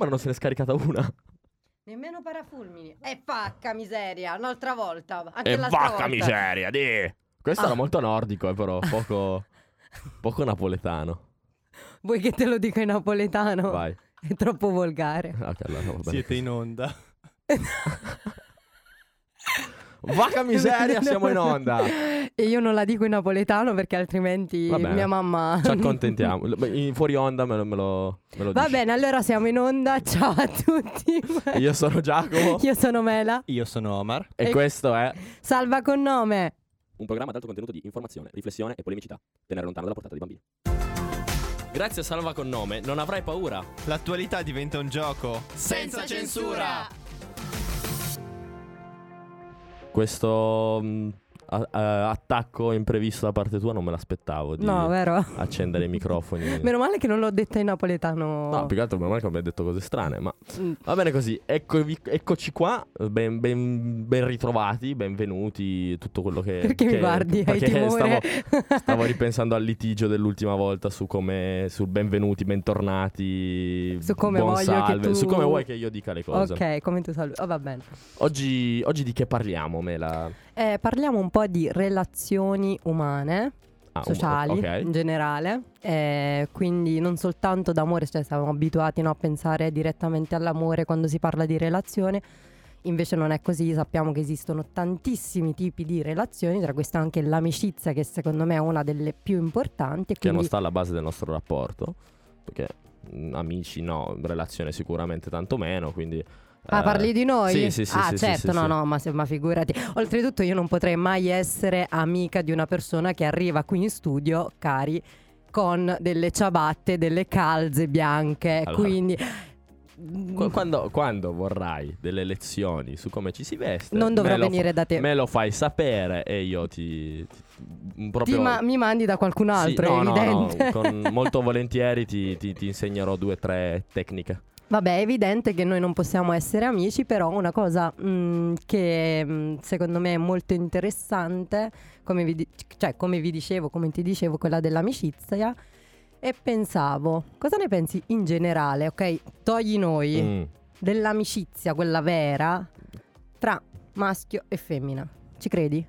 Omar non se n'è scaricata una. Nemmeno parafulmini. E pacca miseria, un'altra volta. Anche E l'altra vacca volta. miseria, di. Questo era molto nordico, però poco napoletano. Vuoi che te lo dica in napoletano? Vai. È troppo volgare. Ok, allora va bene. Siete in onda. Vacca miseria, siamo in onda. E io non la dico in napoletano perché altrimenti Va bene. mia mamma... Ci accontentiamo. Fuori onda me lo Va dici. bene, allora siamo in onda. Ciao a tutti. Io sono Giacomo. Io sono Mela. Io sono Omar. E questo è Salva con nome. un programma ad alto contenuto di informazione, riflessione e polemicità. Tenere lontano dalla portata dei bambini. Grazie a Salva con nome non avrai paura. L'attualità diventa un gioco Senza censura. Questo attacco imprevisto da parte tua non me l'aspettavo di No, vero? accendere i microfoni. Meno male che non l'ho detta in napoletano. No, più che altro meno male che non mi hai detto cose strane, ma Mm. va bene così. Eccoci qua, ben ritrovati, benvenuti, tutto quello che... Perché mi guardi? Hai perché timore? stavo ripensando al litigio dell'ultima volta sul benvenuti, bentornati, Su come buon voglio che salve, tu- su come vuoi che io dica le cose. Ok, come tu saluti. Oh, va bene. Oggi di che parliamo, Mela? Parliamo un po' di relazioni umane, sociali ok. in generale, quindi non soltanto d'amore, cioè siamo abituati, no, a pensare direttamente all'amore quando si parla di relazione. Invece non è così, sappiamo che esistono tantissimi tipi di relazioni, tra queste anche l'amicizia, che secondo me è una delle più importanti. E Che non quindi sta alla base del nostro rapporto, perché amici no, relazione sicuramente tanto meno, quindi... parli di noi? Sì, Certo, sì, no, sì. no, ma figurati. Oltretutto io non potrei mai essere amica di una persona che arriva qui in studio, cari, con delle ciabatte, delle calze bianche, Allora, quindi... Quando vorrai delle lezioni su come ci si veste, Non dovrò venire da te. Me lo fai sapere e io proprio... mi mandi da qualcun altro, Sì, è evidente. no, con molto volentieri ti insegnerò 2 o 3 tecniche. Vabbè, è evidente che noi non possiamo essere amici, però una cosa che secondo me è molto interessante, come vi dicevo, come ti dicevo, quella dell'amicizia, e pensavo, cosa ne pensi in generale, ok? Togli noi, dell'amicizia, quella vera, tra maschio e femmina. Ci credi?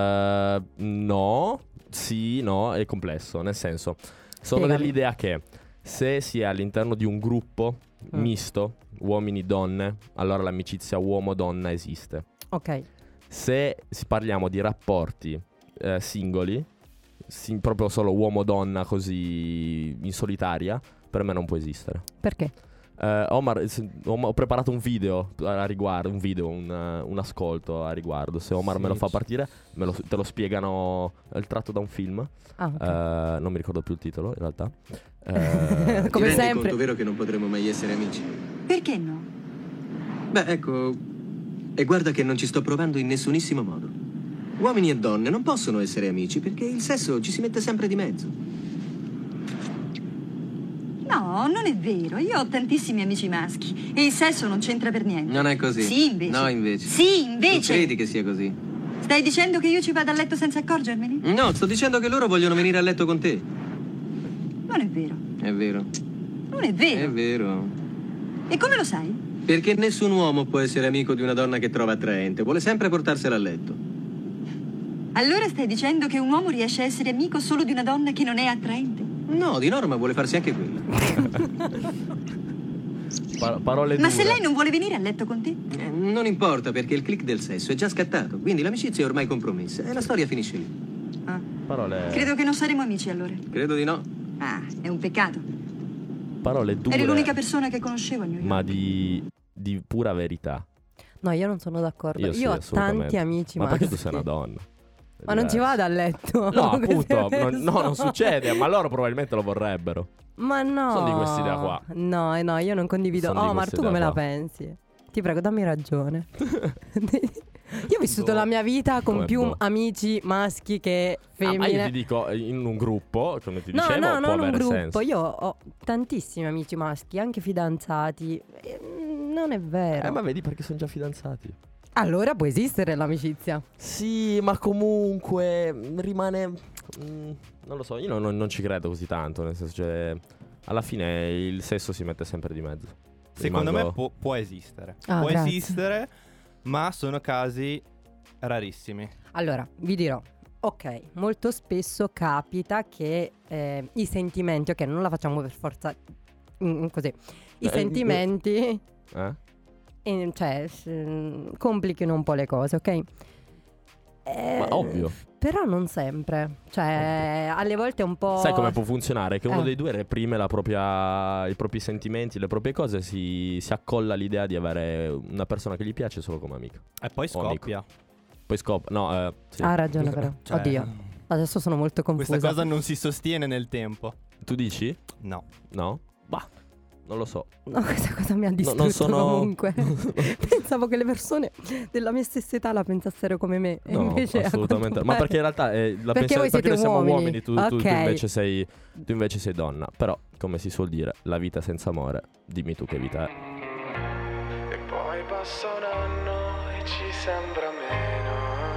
No, sì, no, è complesso, nel senso, sono Spiegami. dell'idea che se si è all'interno di un gruppo misto, uomini-donne, allora l'amicizia uomo-donna esiste. Ok. Se parliamo di rapporti singoli, proprio solo uomo-donna così in solitaria, per me non può esistere. Perché? Omar, ho preparato un video a riguardo, un ascolto a riguardo. Se Omar me lo fa partire, te lo spiegano, è tratto da un film. Ah, ok. Non mi ricordo più il titolo, in realtà. Come Ti rendi sempre. conto, vero, che non potremo mai essere amici? Perché no? Beh, ecco, e guarda che non ci sto provando in nessunissimo modo. Uomini e donne non possono essere amici perché il sesso ci si mette sempre di mezzo. No, non è vero. Io ho tantissimi amici maschi e il sesso non c'entra per niente. Non è così. Sì, invece. No, invece. Sì, Tu invece. credi che sia così? Stai dicendo che io ci vado a letto senza accorgermene? No, sto dicendo che loro vogliono venire a letto con te. Non è vero. È vero. Non è vero. È vero. E come lo sai? Perché nessun uomo può essere amico di una donna che trova attraente. Vuole sempre portarsela a letto. Allora stai dicendo che un uomo riesce a essere amico solo di una donna che non è attraente? No, di norma vuole farsi anche quella. Parole dure. Ma se lei non vuole venire a letto con te? Non importa perché il click del sesso è già scattato. Quindi l'amicizia è ormai compromessa e la storia finisce lì. Ah, Parole credo che non saremo amici allora. Credo di no. Ah, è un peccato. dure. Eri l'unica persona che conoscevo a New York. Ma di pura verità. No, io non sono d'accordo. Io sì, ho assolutamente. tanti amici Ma maschi. perché tu sei una donna? È Ma non ci diverso. vado a letto. No, Queste appunto, non persone. succede, ma loro probabilmente lo vorrebbero. Ma no. Sono di quest'idea qua. No, no, io non condivido. Sono di Oh, ma tu quest'idea come la qua. pensi? Ti prego, dammi ragione. Io ho vissuto Boh. la mia vita con Come più boh. amici maschi che femmine. Ma io ti dico, in un gruppo, come ti dicevo, no, può non un avere gruppo. senso. Io ho tantissimi amici maschi, anche fidanzati. Non è vero. Ma vedi perché sono già fidanzati. Allora può esistere l'amicizia. Sì, ma comunque rimane... non lo so, io non ci credo così tanto, nel senso, cioè, alla fine il sesso si mette sempre di mezzo. Secondo me rimango- può esistere. Ah, può grazie. esistere, ma sono casi rarissimi. Allora, vi dirò. Ok, molto spesso capita che i sentimenti, ok, non la facciamo per forza così, i sentimenti complichino un po' le cose, ok? Ma ovvio. Però non sempre, cioè alle volte è un po'... Sai come può funzionare? Che uno Eh. dei due reprime i propri sentimenti, le proprie cose, si accolla all'idea di avere una persona che gli piace solo come amico. E poi O amico. scoppia. Poi scopre. No, sì. Ha ragione però, Cioè, oddio, adesso sono molto confusa. Questa cosa non si sostiene nel tempo. Tu dici? No. No? Bah, non lo so. No, questa cosa mi ha distrutto non sono- comunque. Pensavo che le persone della mia stessa età la pensassero come me. E No, invece a assolutamente. quanto Ma perché in pare- realtà Perché voi siete noi siamo uomini. uomini, tu Ok. invece sei donna. Però, come si suol dire, la vita senza amore, dimmi tu che vita è. E poi passa un anno e ci sembra meno.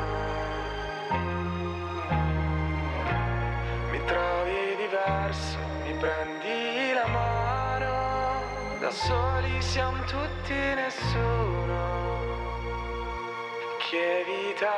Mi trovi diverso, mi prendi la mano. Da soli siamo tutti nessuno. Che vita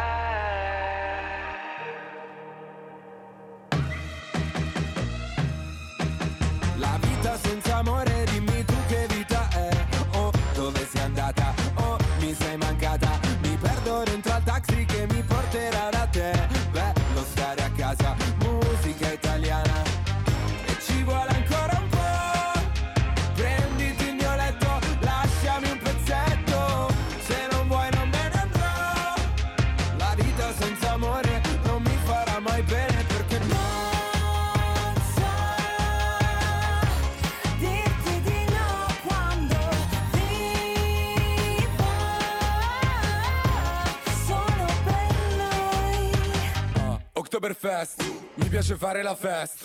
è? La vita senza amore, dimmi tu che vita è. Oh, dove sei andata? Oh, mi sei mancata. Mi perdo dentro al taxi che mi porterà da te. Bello stare a casa, musica italiana. E ci vuole ancora un po'. Prenditi il mio letto, lasciami un pezzetto. Se non vuoi non me ne andrò. La vita senza amore non mi farà mai bene perché non so dirti di no quando vivo solo per noi. Oktoberfest, mi piace fare la festa.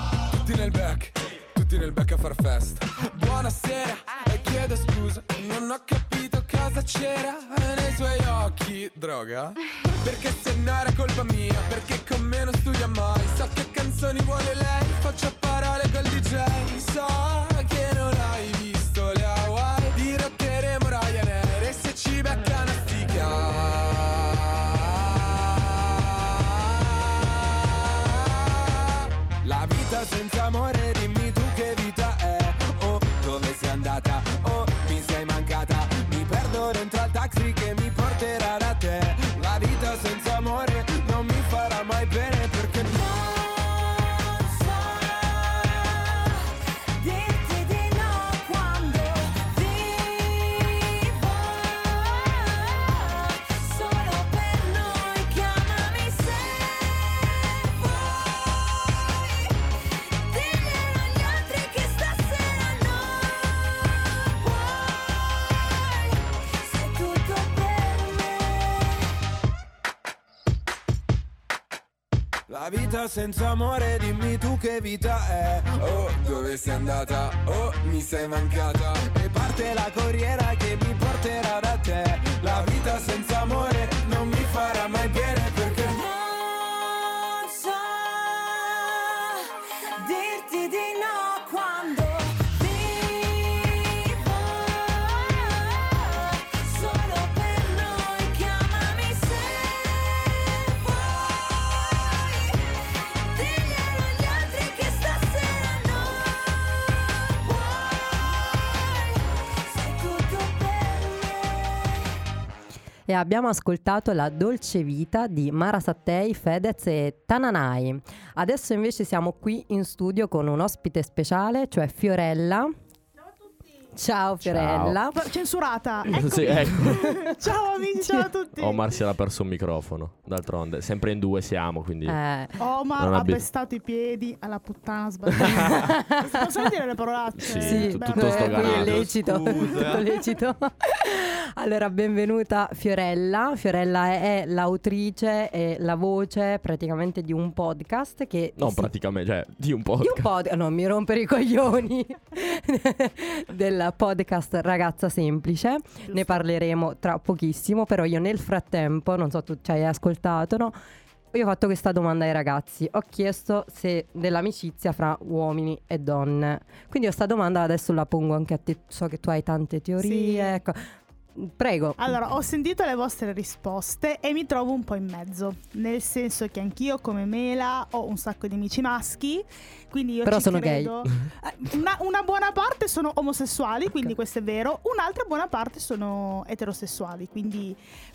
Tutti nel back a far festa. Buonasera, e chiedo scusa, non ho capito cosa c'era nei suoi occhi. Droga? Perché se no era colpa mia, perché con me non studia mai. So che canzoni vuole lei, faccio a parole col DJ. So che non hai visto le Hawaii, dirotteremo Ryanair e se ci becca una stica. La vita senza amore, dimmi tu che vita è. Oh, dove sei andata? Oh, mi sei mancata. Mi perdo dentro al taxi che mi porterà da te. La vita senza amore non mi farà mai bene perché Non so dirti di no quando vivo solo per noi. Chiamami se vuoi, diglielo agli altri che stasera non puoi. Sei tutto per me. la vita senza amore, dimmi tu che vita è. Oh, dove sei andata? Oh, mi sei mancata. E parte la corriera che mi porterà da te. La vita senza amore non mi farà mai bene perché Non so dirti di no quando vivo solo per noi. Chiamami se vuoi, diglielo agli altri che stasera non puoi. Sei tutto per me. E abbiamo ascoltato La dolce vita di Mara Sattei, Fedez e Tananai. Adesso invece siamo qui in studio con un ospite speciale, cioè Fiorella. Ciao Fiorella. Censurata. Sì, ecco. Ciao amici, ciao a tutti. Omar si era perso un microfono. D'altronde, sempre in due siamo, quindi. Omar Non ha abbi- pestato i piedi alla puttana sbagliata. Possiamo dire le parolacce? Sì, tutto sto qui è ganado. lecito, Scusa. tutto lecito. Allora, benvenuta Fiorella. Fiorella è l'autrice e la voce praticamente di un podcast che Non praticamente, cioè, di un di podcast. un podcast, no, mi rompere i coglioni del podcast Ragazza Semplice. Ne parleremo tra pochissimo, però io nel frattempo, non so tu ci hai ascoltato, no? io ho fatto questa domanda ai ragazzi. Ho chiesto se dell'amicizia fra uomini e donne. Quindi questa domanda adesso la pongo anche a te. So che tu hai tante teorie. Sì. Ecco. Prego. Allora, ho sentito le vostre risposte e mi trovo un po' in mezzo, nel senso che anch'io come Mela ho un sacco di amici maschi, quindi io Però ci sono credo. Una buona parte sono omosessuali, quindi questo è vero, un'altra buona parte sono eterosessuali, quindi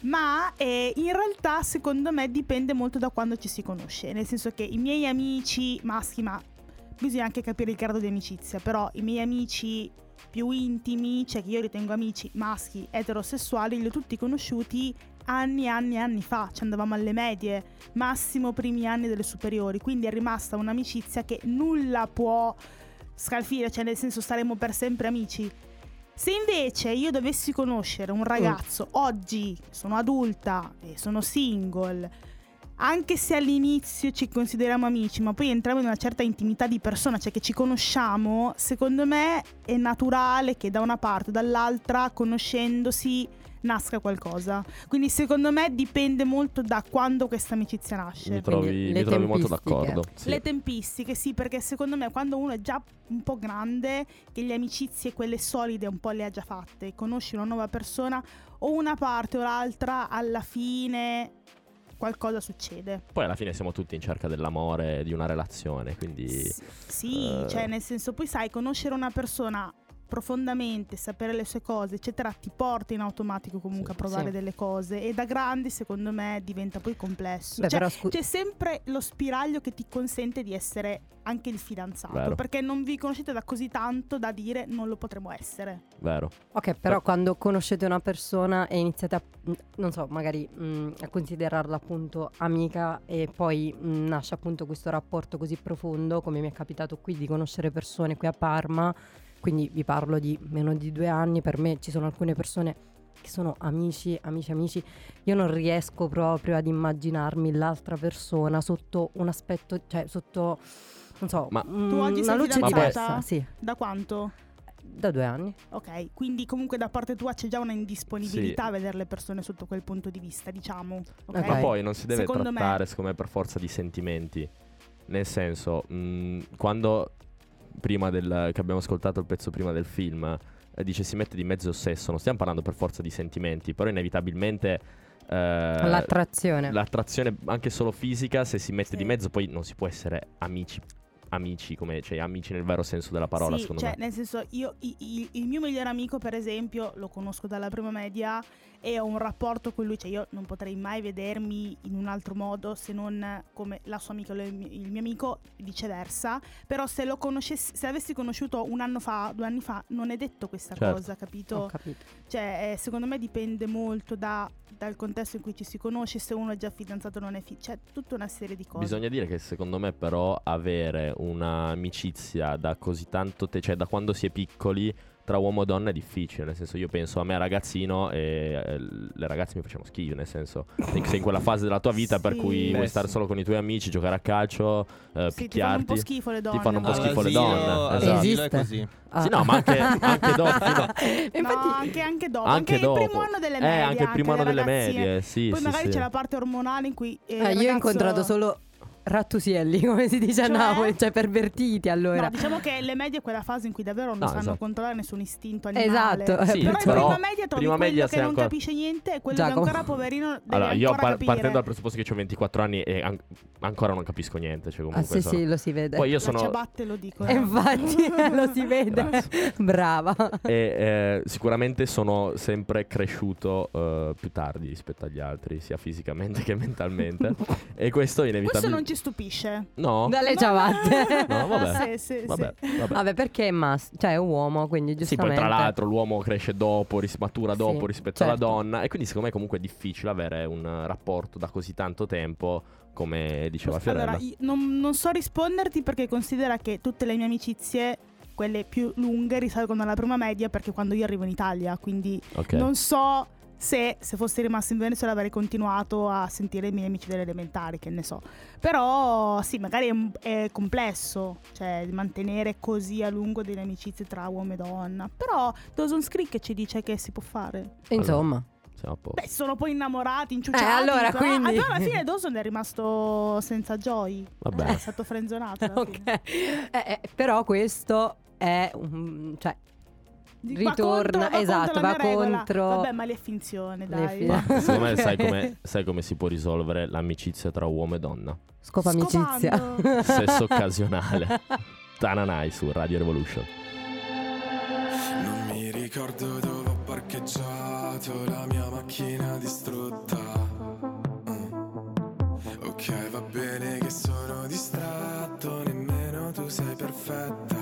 ma in realtà secondo me dipende molto da quando ci si conosce, nel senso che i miei amici maschi, ma bisogna anche capire il grado di amicizia, però i miei amici più intimi, cioè che io ritengo amici maschi eterosessuali, li ho tutti conosciuti anni e anni e anni fa, ci andavamo alle medie, massimo primi anni delle superiori, quindi è rimasta un'amicizia che nulla può scalfire, cioè nel senso saremo per sempre amici. Se invece io dovessi conoscere un ragazzo oggi, sono adulta e sono single, anche se all'inizio ci consideriamo amici, ma poi entriamo in una certa intimità di persona, cioè che ci conosciamo, secondo me è naturale che da una parte o dall'altra, conoscendosi, nasca qualcosa. Quindi secondo me dipende molto da quando questa amicizia nasce. Mi trovi molto d'accordo. Sì. Le tempistiche, sì, perché secondo me quando uno è già un po' grande, che le amicizie, quelle solide, un po' le ha già fatte, conosci una nuova persona, o una parte o l'altra, alla fine qualcosa succede. Poi alla fine siamo tutti in cerca dell'amore, di una relazione, quindi sì, cioè nel senso, poi sai, conoscere una persona profondamente, sapere le sue cose, eccetera, ti porta in automatico comunque a provare delle cose, e da grandi secondo me diventa poi complesso. Beh, cioè, però c'è sempre lo spiraglio che ti consente di essere anche il fidanzato. Vero. Perché non vi conoscete da così tanto da dire non lo potremo essere. Vero. Ok, però quando conoscete una persona e iniziate a, non so, magari a considerarla appunto amica, e poi nasce appunto questo rapporto così profondo, come mi è capitato qui di conoscere persone qui a Parma, quindi vi parlo di meno di 2 anni. Per me ci sono alcune persone che sono amici. Io non riesco proprio ad immaginarmi l'altra persona sotto un aspetto, cioè sotto, non so, ma tu oggi una sei luce fidanzata? diversa. Sì, Da quanto? da 2 anni. Ok, quindi comunque da parte tua c'è già una indisponibilità a vedere le persone sotto quel punto di vista, diciamo. Ok? Ma poi non si deve Secondo trattare, me, secondo me, per forza di sentimenti. Nel senso, quando prima che abbiamo ascoltato il pezzo prima del film, dice si mette di mezzo il sesso, non stiamo parlando per forza di sentimenti, però inevitabilmente l'attrazione anche solo fisica, se si mette di mezzo, poi non si può essere amici come, cioè amici nel vero senso della parola, sì, secondo cioè, me. nel senso, io il mio migliore amico, per esempio, lo conosco dalla prima media e ho un rapporto con lui, cioè io non potrei mai vedermi in un altro modo se non come la sua amica o il mio amico, viceversa. Però se lo conoscessi, se l'avessi conosciuto 1 anno fa, 2 anni fa, non è detto questa cosa, capito? Ho capito. Cioè, secondo me dipende molto dal contesto in cui ci si conosce, se uno è già fidanzato o non è cioè tutta una serie di cose. Bisogna dire che secondo me però avere un'amicizia da così tanto cioè da quando si è piccoli tra uomo e donna è difficile, nel senso, io penso a me ragazzino e le ragazze mi facevano schifo, nel senso, sei in quella fase della tua vita per cui vuoi stare solo con i tuoi amici, giocare a calcio, sì, ti fanno un po' picchiarti. schifo le donne. Ti fanno un po' no? schifo le donne. All'asilo Esiste? è così. Sì, no, ma anche dopo. Infatti, anche dopo. Anche il dopo. primo anno delle medie. Anche il primo anno delle ragazzine. medie, sì. Poi sì, magari sì. c'è la parte ormonale in cui il io ho ragazzo... incontrato solo rattusielli, come si dice a Cioè? Napoli, cioè pervertiti allora. No, diciamo che le medie è quella fase in cui davvero non No, sanno esatto. controllare nessun istinto animale. Esatto. Sì, Però in però prima media trovi prima quello media che sei non ancora... capisce niente e quello che Giacomo. ancora poverino deve Allora, io ancora capire. partendo dal presupposto che ho 24 anni e ancora non capisco niente, cioè comunque sì, sì, lo si vede. Poi io La sono ciabatte lo dico. Infatti lo si vede. Grazie. Brava. e sicuramente sono sempre cresciuto più tardi rispetto agli altri, sia fisicamente che mentalmente. E questo Questo inevitabilmente non ci stupisce. No. Dalle No, ciabatte. No, vabbè. Sì, Vabbè. Vabbè, perché è cioè è un uomo, quindi Sì, giustamente. poi tra l'altro l'uomo cresce dopo, matura dopo Sì, rispetto alla certo. donna, e quindi secondo me comunque è difficile avere un rapporto da così tanto tempo, come diceva Fiorella. Allora, io non so risponderti perché considera che tutte le mie amicizie, quelle più lunghe, risalgono alla prima media, perché quando io arrivo in Italia, quindi Ok. non so se fossi rimasto in Venezuela avrei continuato a sentire i miei amici delle elementari, che ne so. Però sì, magari è complesso, cioè mantenere così a lungo delle amicizie tra uomo e donna. Però Dawson's Creek ci dice che si può fare. Insomma. siamo a posto. Beh, sono poi innamorati, inciuciati. allora, però, quindi- però alla fine Dawson è rimasto senza Joy. Vabbè. È stato frenzonato alla fine. Ok. Però questo è cioè ritorna, esatto, va la mia regola. contro. Vabbè, ma le finzione, dai. Le Ma secondo me sai come si può risolvere l'amicizia tra uomo e donna? Scopa amicizia. Scopando. Sesso occasionale. Tananai su Radio Revolution. Non mi ricordo dove ho parcheggiato la mia macchina distrutta. Ok, va bene che sono distratto, nemmeno tu sei perfetta.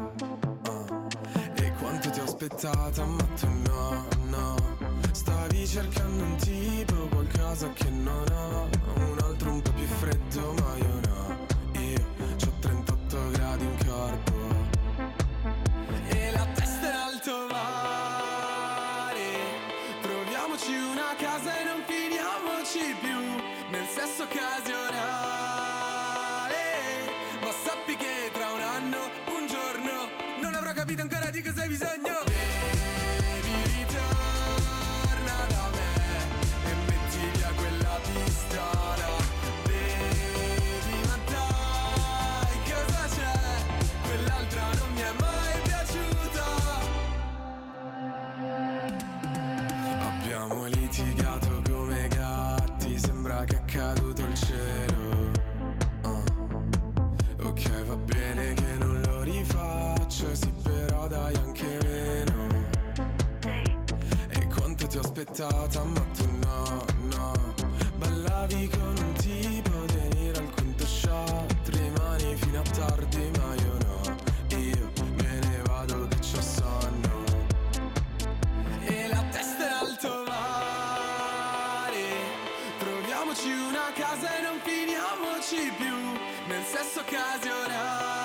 E quanto ti ho aspettata, ma tu no, no. Stavi cercando un tipo, qualcosa che non ho. Un altro un po' più freddo, ma io no. Io c'ho 38 gradi in corpo e la testa in alto mare. Troviamoci una casa e non finiamoci più nel sesso occasionale. Ma sappi che tra un anno, un giorno, non avrò capito ancora di cosa hai bisogno. Baby, ritorna da me e metti via quella pistola. Baby, ma dai, cosa c'è? Quell'altra non mi è mai piaciuta. Abbiamo litigato come gatti, sembra che è caduto il cielo. Ok, va bene che non lo rifaccio, sì, però dai anche meno. E quanto ti ho aspettata, ma tu no, no. Ballavi con un tipo, venire al quinto shot, rimani fino a tardi, ma io no. Io me ne vado che c'ho sonno. E la testa in alto mare. Troviamoci una casa e non finiamoci più nel sesso occasionale.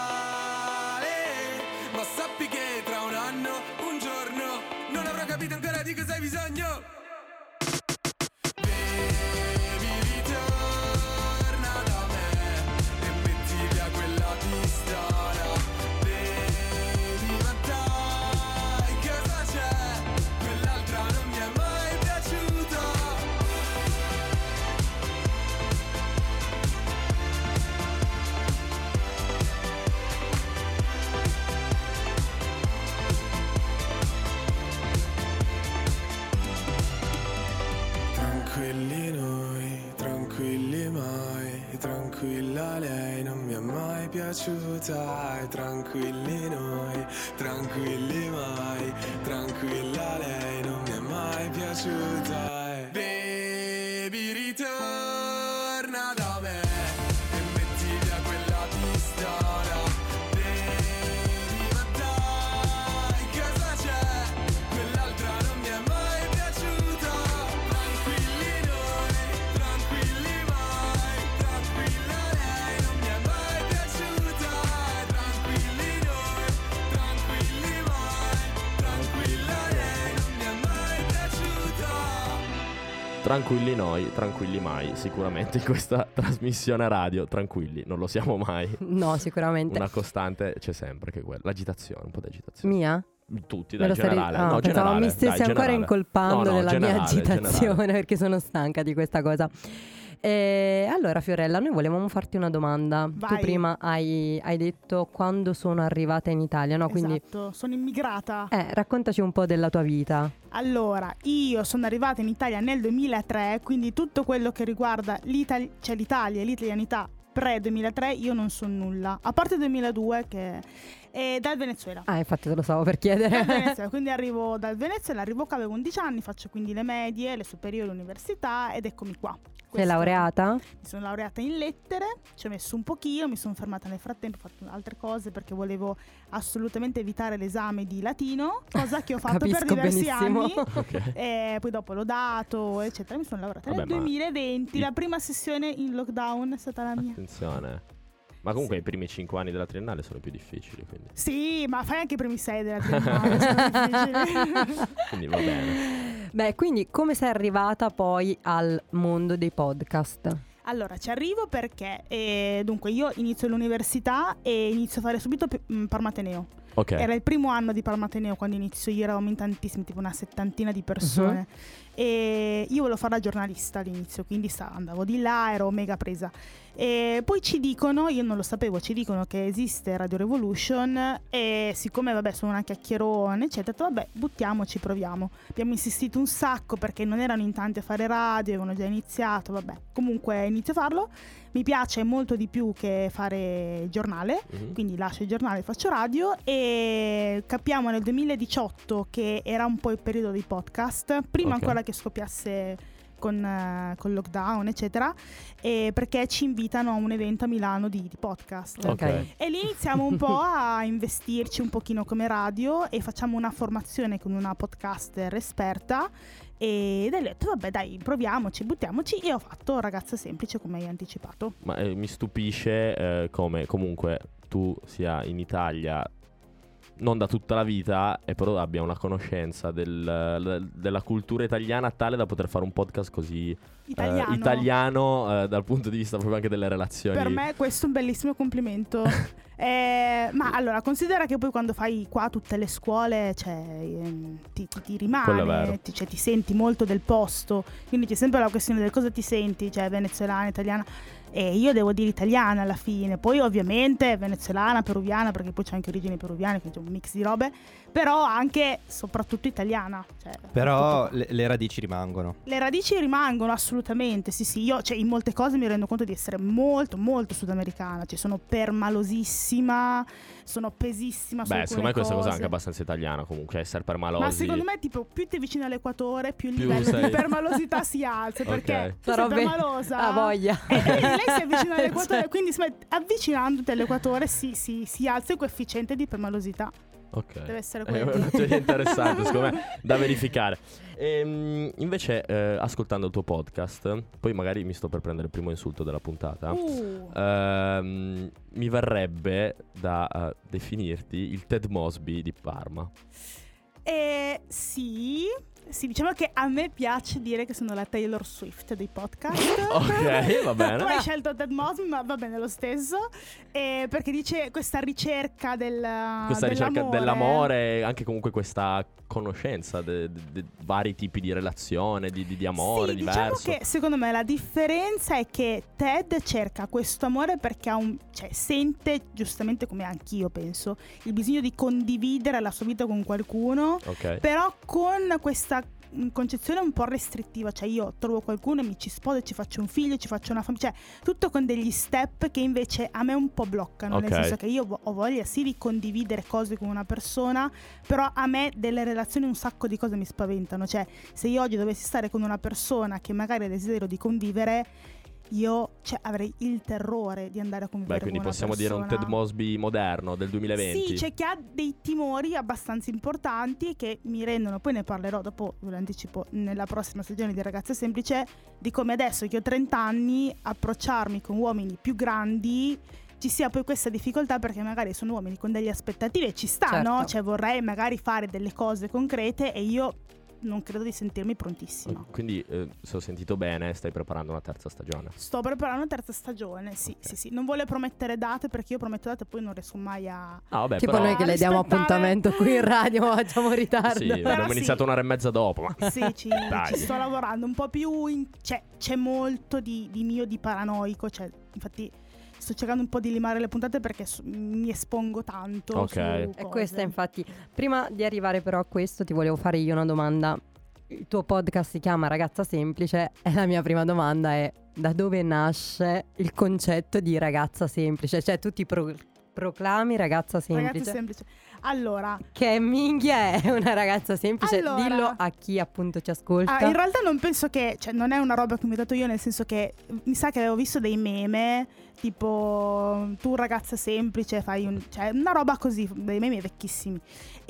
Ma sappi che tra un anno, un giorno, non avrò capito ancora di cosa hai bisogno. Baby, ritorna da me e metti via quella pistola. Baby, ma dai, cosa c'è? Quell'altra non mi è mai piaciuta. Tranquilli noi, tranquilli mai, tranquilla lei non mi è mai piaciuta. E tranquilli noi, tranquilli mai, tranquilla lei non mi è mai piaciuta. E baby, ritorna da me e metti via quella pistola. Baby, ma dai, cosa c'è? Quell'altra non mi è mai piaciuta. Tranquilli noi, tranquilli mai, tranquilla lei non mi è mai piaciuta. Tranquilli noi, tranquilli mai, tranquilla lei non mi è mai piaciuta. Tranquilli noi, tranquilli mai. Sicuramente in questa trasmissione radio, tranquilli, non lo siamo mai. No, sicuramente. Una costante c'è sempre che quella. L'agitazione, un po' di agitazione. Mia? Tutti, Me dai, lo stavi- generale. ah, No, pensavo generale. mi stessi dai, ancora generale. incolpando No, no, della generale, mia agitazione generale. perché sono stanca di questa cosa. Allora Fiorella, noi volevamo farti una domanda. Vai. Tu prima hai detto quando sono arrivata in Italia, no? Quindi Esatto, sono immigrata. raccontaci un po' della tua vita. Allora, io sono arrivata in Italia nel 2003, quindi tutto quello che riguarda l'Italia e l'italianità pre-2003 io non so nulla, a parte 2002 che è dal Venezuela. Ah, infatti te lo stavo per chiedere. Dal Venezuela, quindi arrivo dal Venezuela, arrivo qua, avevo 11 anni, faccio quindi le medie, le superiori, l'università ed eccomi qua. Sei laureata? Mi sono laureata in lettere, ci ho messo un pochino, mi sono fermata nel frattempo, ho fatto altre cose perché volevo assolutamente evitare l'esame di latino, cosa che ho fatto per Capisco diversi benissimo. anni. Ok. E poi dopo l'ho dato, eccetera. Mi sono laureata Vabbè, nel ma 2020, i- la prima sessione in lockdown è stata la mia. Attenzione. Ma comunque i primi 5 anni della triennale sono più difficili, quindi. Sì, ma fai anche i primi 6 della triennale, sono difficili. Quindi va bene. Beh, quindi come sei arrivata poi al mondo dei podcast? Allora, ci arrivo perché dunque io inizio l'università e inizio a fare subito Parmateneo. Ok. Era il primo anno di Parma Ateneo quando inizio io, eravamo in tantissimi, tipo una 70 di persone. E io volevo fare la giornalista all'inizio, quindi andavo di là, ero mega presa. E poi ci dicono, io non lo sapevo, ci dicono che esiste Radio Revolution e siccome vabbè sono una chiacchierone eccetera, ho detto vabbè buttiamoci, proviamo. Abbiamo insistito un sacco perché non erano in tanti a fare radio, avevano già iniziato, vabbè comunque inizio a farlo. Mi piace molto di più che fare giornale, quindi lascio il giornale e faccio radio. E capiamo nel 2018 che era un po' il periodo dei podcast, prima ancora che scoppiasse con il lockdown eccetera, e perché ci invitano a un evento a Milano di podcast. E lì iniziamo un po' a investirci un pochino come radio e facciamo una formazione con una podcaster esperta. Ed ho detto vabbè dai, proviamoci, buttiamoci, e ho fatto Ragazza Semplice come hai anticipato. Ma mi stupisce come comunque tu sia in Italia non da tutta la vita e però abbia una conoscenza della cultura italiana tale da poter fare un podcast così italiano dal punto di vista proprio anche delle relazioni. Per me questo è un bellissimo complimento. Ma allora considera che poi quando fai qua tutte le scuole, cioè, ti rimane, ti senti molto del posto, quindi c'è sempre la questione del cosa ti senti, cioè venezuelana, italiana. E io devo dire italiana alla fine, poi ovviamente venezuelana, peruviana, perché poi c'è anche origini peruviane, quindi c'è un mix di robe, però anche soprattutto italiana, cioè, però le radici rimangono. Le radici rimangono assolutamente, sì, io cioè in molte cose mi rendo conto di essere molto molto sudamericana, cioè sono permalosissima, sono pesissima su alcune secondo me questa cosa è cose. anche abbastanza italiana comunque, essere permalosi. Ma secondo me tipo più ti vicini all'equatore, più il livello di permalosità si alza, perché tu sei permalosa, a voglia. Lei si avvicina all'equatore, quindi avvicinandoti all'equatore si alza il coefficiente di permalosità. Ok, deve essere è quello. una teoria interessante secondo me da verificare. Invece ascoltando il tuo podcast, poi magari mi sto per prendere il primo insulto della puntata, mi verrebbe da definirti il Ted Mosby di Parma. Sì, diciamo che a me piace dire che sono la Taylor Swift dei podcast. Ok, va bene. Tu hai scelto Ted Mosby, ma va bene lo stesso. Perché dice questa ricerca dell'amore, anche comunque questa conoscenza di vari tipi di relazione, di amore diverso. Diciamo che secondo me la differenza è che Ted cerca questo amore perché sente, giustamente come anch'io penso, il bisogno di condividere la sua vita con qualcuno, però con questa concezione un po' restrittiva, cioè io trovo qualcuno e mi ci sposo, ci faccio un figlio, ci faccio una famiglia, cioè tutto con degli step che invece a me un po' bloccano, nel senso che io ho voglia sì di condividere cose con una persona, però a me delle relazioni un sacco di cose mi spaventano, cioè se io oggi dovessi stare con una persona che magari desidero di convivere, io avrei il terrore di andare a convivere con una persona. Quindi possiamo dire un Ted Mosby moderno del 2020. Sì, c'è chi ha dei timori abbastanza importanti che mi rendono, poi ne parlerò dopo, ve lo anticipo, nella prossima stagione di Ragazza Semplice, di come adesso che ho 30 anni approcciarmi con uomini più grandi ci sia poi questa difficoltà, perché magari sono uomini con delle aspettative, ci sta, no? Cioè vorrei magari fare delle cose concrete e io non credo di sentirmi prontissima. Quindi se ho sentito bene stai preparando una terza stagione. Sto preparando una terza stagione, sì. Non vuole promettere date, perché io prometto date e poi non riesco mai a tipo però noi che le diamo appuntamento qui in radio ma facciamo ritardo. Sì, abbiamo iniziato un'ora e mezza dopo, ma sì, ci sto lavorando un po' più c'è molto di mio di paranoico, cioè infatti sto cercando un po' di limare le puntate perché mi espongo tanto su E questa infatti, prima di arrivare però a questo ti volevo fare io una domanda. Il tuo podcast si chiama Ragazza Semplice e la mia prima domanda è: da dove nasce il concetto di ragazza semplice? Cioè tu ti proclami ragazza semplice. Ragazza semplice. Allora, che minchia è una ragazza semplice? Allora, dillo a chi appunto ci ascolta. In realtà non penso che, non è una roba che ho inventato io, nel senso che mi sa che avevo visto dei meme tipo tu ragazza semplice fai una roba così, dei meme vecchissimi,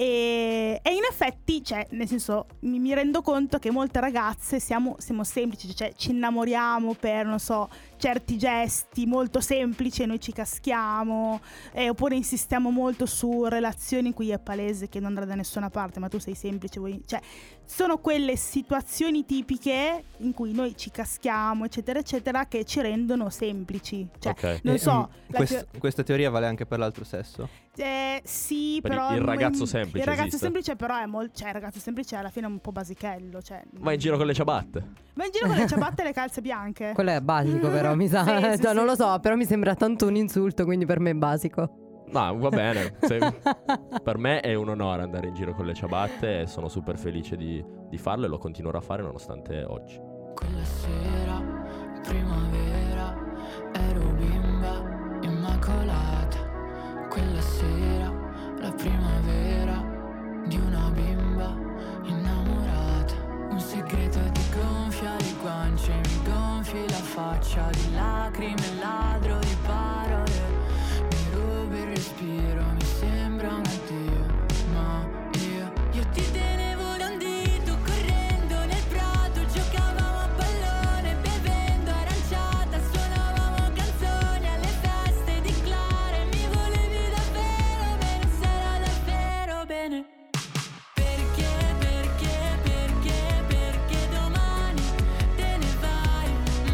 e in effetti nel senso mi rendo conto che molte ragazze siamo semplici, cioè ci innamoriamo per non so certi gesti molto semplici e noi ci caschiamo, oppure insistiamo molto su relazioni situazioni in cui è palese che non andrà da nessuna parte, ma tu sei semplice, cioè sono quelle situazioni tipiche in cui noi ci caschiamo, eccetera eccetera, che ci rendono semplici. Cioè, Ok. non so, Questa teoria vale anche per l'altro sesso? sì, Per però il ragazzo semplice il ragazzo esiste? semplice però è molto, cioè il ragazzo semplice alla fine è un po' basichello, cioè Vai in giro con le ciabatte. va in giro con le ciabatte e le calze bianche. Quello è basico però, mi sa. Sì, sì, Cioè, non sì. lo so, però mi sembra tanto un insulto, quindi per me è basico. No, va bene. Per me è un onore andare in giro con le ciabatte e sono super felice di farlo e lo continuerò a fare nonostante oggi. Quella sera, primavera, ero bimba immacolata. Quella sera, la primavera di una bimba innamorata. Un segreto ti gonfia le guance, mi gonfi la faccia di lacrime, ladro di parole. Mi rubi il respiro, mi sembra un addio, ma io ti tenevo da un dito, correndo nel prato, giocavamo a pallone, bevendo aranciata, suonavamo canzoni alle feste di Clara e mi volevi davvero bene, sarà davvero bene. Perché domani te ne vai?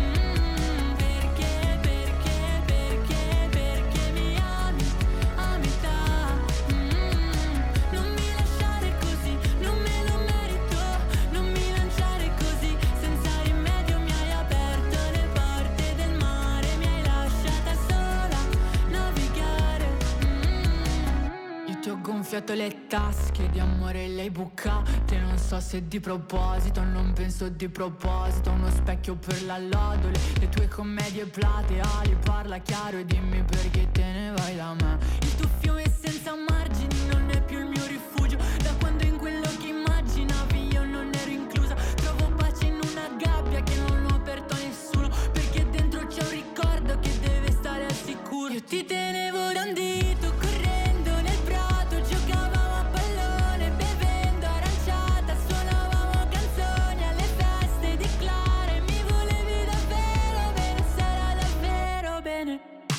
Perché mi ami a metà? Non mi lasciare così, non me lo merito. Non mi lanciare così, senza rimedio mi hai aperto le porte del mare, mi hai lasciata sola navigare. Io ti ho gonfiato le tasche di amore, le hai bucate, non so se di proposito, non penso di proposito. Uno specchio per la lodole, le tue commedie plateali, parla chiaro e dimmi perché te ne vai da me. Il tuo fiume senza margini non è più il mio rifugio, da quando in quello che immaginavi io non ero inclusa. Trovo pace in una gabbia che non ho aperto a nessuno, perché dentro c'è un ricordo che deve stare al sicuro. Io ti tenevo da un dito, correndo nel prato, giocavamo a pallone, bevendo aranciata, suonavamo canzoni alle feste di Clara e mi volevi davvero bene, sarà davvero bene.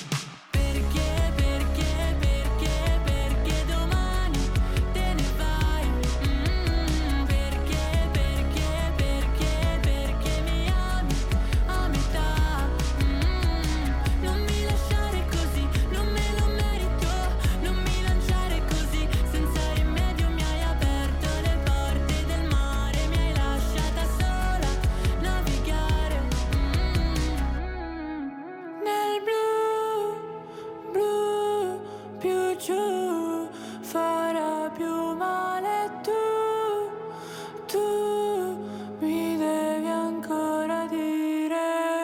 Perché domani te ne vai? Perché mi ami a metà? Non mi lasciare così, non me lo merito. Non mi lanciare così, senza rimedio mi hai aperto le porte del mare, mi hai lasciata sola navigare nel blu, più giù farà più male. Tu mi devi ancora dire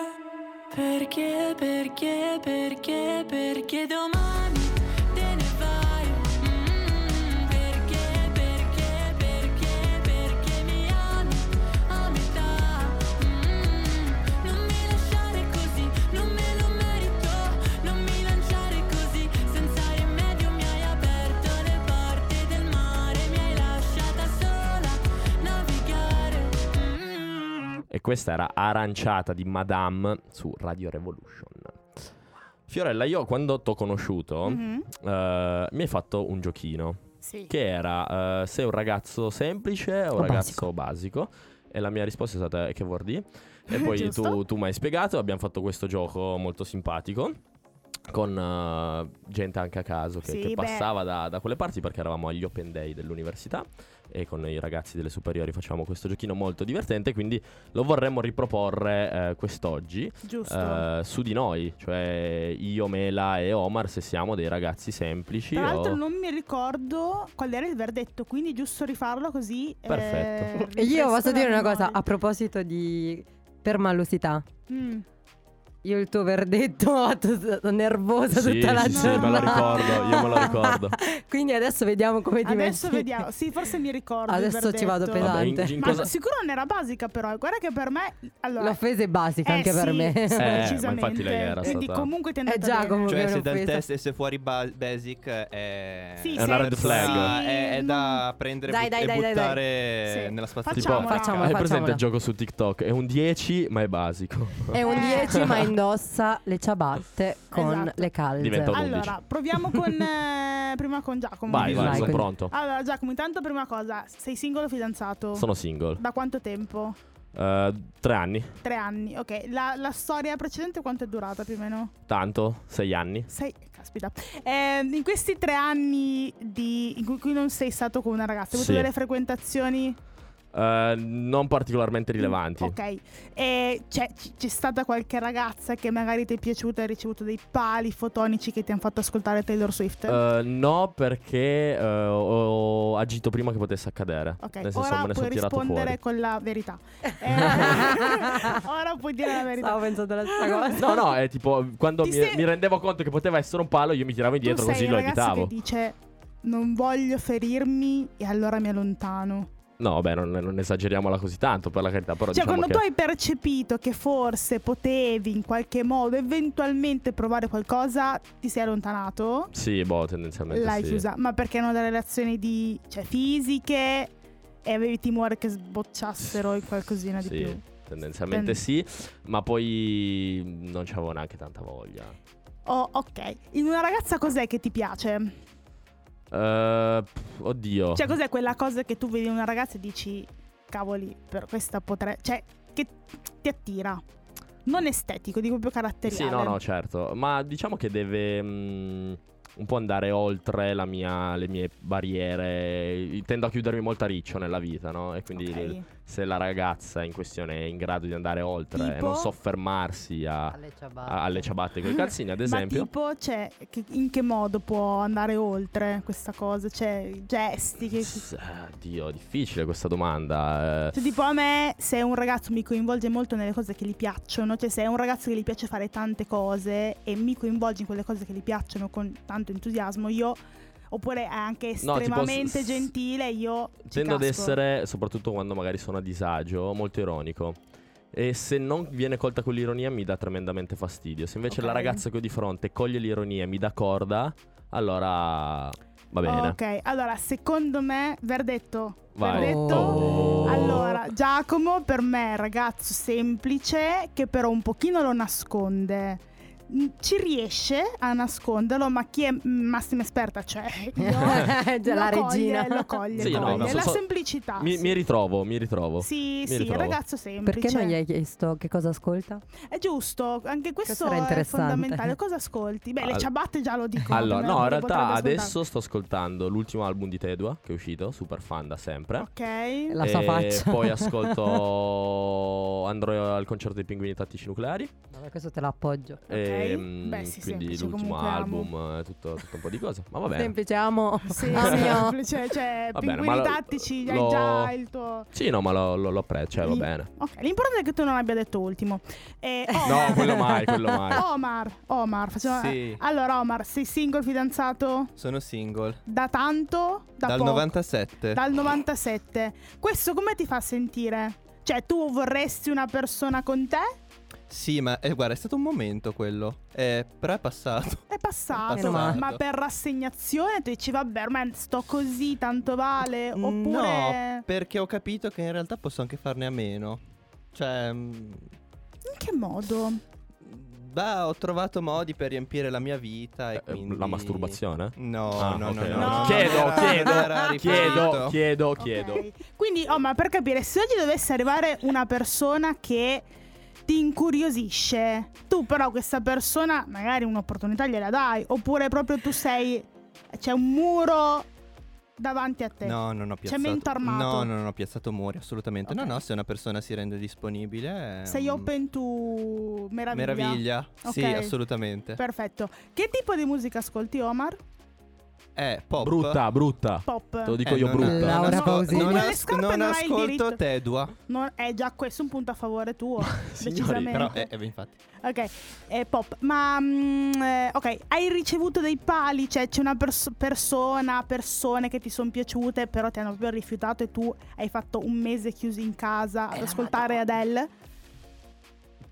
perché domani te ne vai. Perché mi ami a metà? Non mi lasciare così, non me lo merito. Non mi lanciare così, senza rimedio mi hai aperto le porte del mare, mi hai lasciata sola navigare. E questa era Aranciata di Madame su Radio Revolution. Fiorella, io quando t'ho conosciuto mi hai fatto un giochino Sì. che era sei un ragazzo semplice o un ragazzo basico? E la mia risposta è stata che vuol dire? E poi Giusto. tu mi hai spiegato, abbiamo fatto questo gioco molto simpatico con gente anche a caso che, Sì, che beh. passava da quelle parti, perché eravamo agli Open Day dell'università e con i ragazzi delle superiori facciamo questo giochino molto divertente, quindi lo vorremmo riproporre quest'oggi Giusto. su di noi, cioè io, Mela e Omar, se siamo dei ragazzi semplici Tra l'altro o... non mi ricordo qual era il verdetto, quindi giusto rifarlo così. Perfetto. E io posso dire una cosa memoria. a proposito di permalosità. Mm. Io il tuo verdetto sono nervosa Sì, tutta la sì, giornata. me lo ricordo, io me lo ricordo. Quindi adesso vediamo come ti Adesso metti. vediamo. Sì, forse mi ricordo. il Adesso ci vado verdetto. Vabbè, pesante. in Ma cosa... sicuro non era basica, però. Guarda che per me. Allora, L'offesa è basica anche per sì, me. sì, ma decisamente. infatti lei era Quindi stata- comunque ti è andata già, bene. comunque. Cioè, È se dal un'offesa. test esce fuori basic è... Sì, È una se- red flag. sì, È da prendere Dai, dai, e dai, dai, buttare Sì. nella spazzatura. Tipo, Facciamola. Facciamola, hai presente facciamola. il gioco su TikTok? È un 10 ma è basico. È un 10 ma è indossa le ciabatte con Esatto. le calze. Diventa un Allora, proviamo con prima con Giacomo. Vai, Vai, sono quindi. pronto. Allora, Giacomo, intanto prima cosa, sei single o fidanzato? Sono single. Da quanto tempo? 3 anni. 3 anni, ok. La storia precedente quanto è durata più o meno? Tanto? 6 anni. Caspita. In questi 3 anni in cui non sei stato con una ragazza, hai avuto Sì. delle frequentazioni? Non particolarmente rilevanti. Ok. E c'è stata qualche ragazza che magari ti è piaciuta e hai ricevuto dei pali fotonici che ti hanno fatto ascoltare Taylor Swift? No, perché ho agito prima che potesse accadere. Ok, Nel senso, ora me ne sono puoi tirato rispondere fuori. con la verità. Ora puoi dire la verità. Stavo pensando alla stessa cosa. No, è tipo quando Ti sei- mi rendevo conto che poteva essere un palo, io mi tiravo indietro Tu sei così il lo ragazzo evitavo. che dice non voglio ferirmi e allora mi allontano. No, vabbè, non esageriamola così tanto, per la carità. Però Cioè, diciamo quando che tu hai percepito che forse potevi in qualche modo eventualmente provare qualcosa, ti sei allontanato? Sì, tendenzialmente L'hai sì. chiusa. Ma perché erano delle relazioni fisiche e avevi timore che sbocciassero in qualcosina di Sì, più? tendenzialmente sì, ma poi non c'avevo neanche tanta voglia. Oh, ok. In una ragazza cos'è che ti piace? Oddio. Cioè, cos'è quella cosa che tu vedi in una ragazza e dici, cavoli, per questa potrei... Cioè, che ti attira? Non estetico, dico proprio caratteriale. Sì, no, certo. Ma diciamo che deve un po' andare oltre le mie barriere. Tendo a chiudermi molto a riccio nella vita, no? E quindi Ok. se la ragazza in questione è in grado di andare oltre e Tipo? non soffermarsi alle ciabatte con i calzini, ad esempio. Ma tipo, cioè, in che modo può andare oltre questa cosa? Cioè, gesti che... Dio, difficile questa domanda. Cioè, tipo a me, se un ragazzo mi coinvolge molto nelle cose che gli piacciono, cioè se è un ragazzo che gli piace fare tante cose e mi coinvolge in quelle cose che gli piacciono con tanto entusiasmo, io... Oppure è anche No, tipo, estremamente gentile, io ci Tendo ad casco. essere, soprattutto quando magari sono a disagio, molto ironico. E se non viene colta quell'ironia mi dà tremendamente fastidio. Se invece Ok. la ragazza che ho di fronte coglie l'ironia e mi dà corda, allora va bene. Ok, allora secondo me, verdetto. Vai. Verdetto. Oh. Allora, Giacomo per me è un ragazzo semplice che però un pochino lo nasconde. Ci riesce a nasconderlo, ma chi è massima esperta, cioè io, Già la lo regina. Lo coglie, Sì, lo no, coglie. so- La so- semplicità. Mi sì. ritrovo. Sì, Mi sì, il ritrovo. ragazzo semplice. Perché non gli hai chiesto che cosa ascolta? È giusto, anche questo era è interessante. fondamentale. Cosa ascolti? Beh, le ciabatte già lo dico. Allora, no, in realtà potrebbe adesso sto ascoltando l'ultimo album di Tedua che è uscito, super fan da sempre. ascoltare. Ok. La sua faccia. Poi andrò al concerto dei Pinguini Tattici Nucleari. Vabbè, questo te l'appoggio. Beh, sì, quindi semplice, l'ultimo comunque album, tutto un po' di cose. Ma va bene. Semplice, amo. Sì, Amo. semplice, cioè Va bene, pinguini ma tattici, hai lo- già il tuo... Sì, no, ma lo apprezzo, cioè va bene. Ok, l'importante è che tu non abbia detto ultimo. No, quello mai. Omar, facciamo... Sì. Allora Omar, sei single, fidanzato? Sono single. Da tanto? Da Dal poco? 97. Dal 97. Questo come ti fa sentire? Cioè, tu vorresti una persona con te? Sì, ma guarda, è stato un momento quello. Però è passato. È passato, È passato. ma per rassegnazione tu dici vabbè ormai sto così, tanto vale? No, Oppure perché ho capito che in realtà posso anche farne a meno. Cioè, in che modo? ho trovato modi per riempire la mia vita e quindi... La masturbazione? No, Ah, no, ok, no, no. no. Chiedo. Ok. Quindi, ma per capire, se oggi dovesse arrivare una persona che ti incuriosisce, tu però questa persona magari un'opportunità gliela dai, oppure proprio tu c'è un muro davanti a te. No, non ho piazzato. Cemento armato. No, non ho piazzato muri, assolutamente. Ok. No, se una persona si rende disponibile. Sei open to meraviglia. Meraviglia. Sì, Ok. assolutamente. Perfetto. Che tipo di musica ascolti, Omar? Pop. Brutta. Pop. Te lo dico io, non- brutta. Laura non, Pausini. non, Con le scarpe non non hai il ascolto diritto. Tedua. È già questo un punto a favore tuo. Signori, decisamente. Però, infatti. Ok, pop. Ma ok, hai ricevuto dei pali? Cioè c'è una persone che ti sono piaciute, però ti hanno proprio rifiutato e tu hai fatto un mese chiuso in casa ad ascoltare Adele?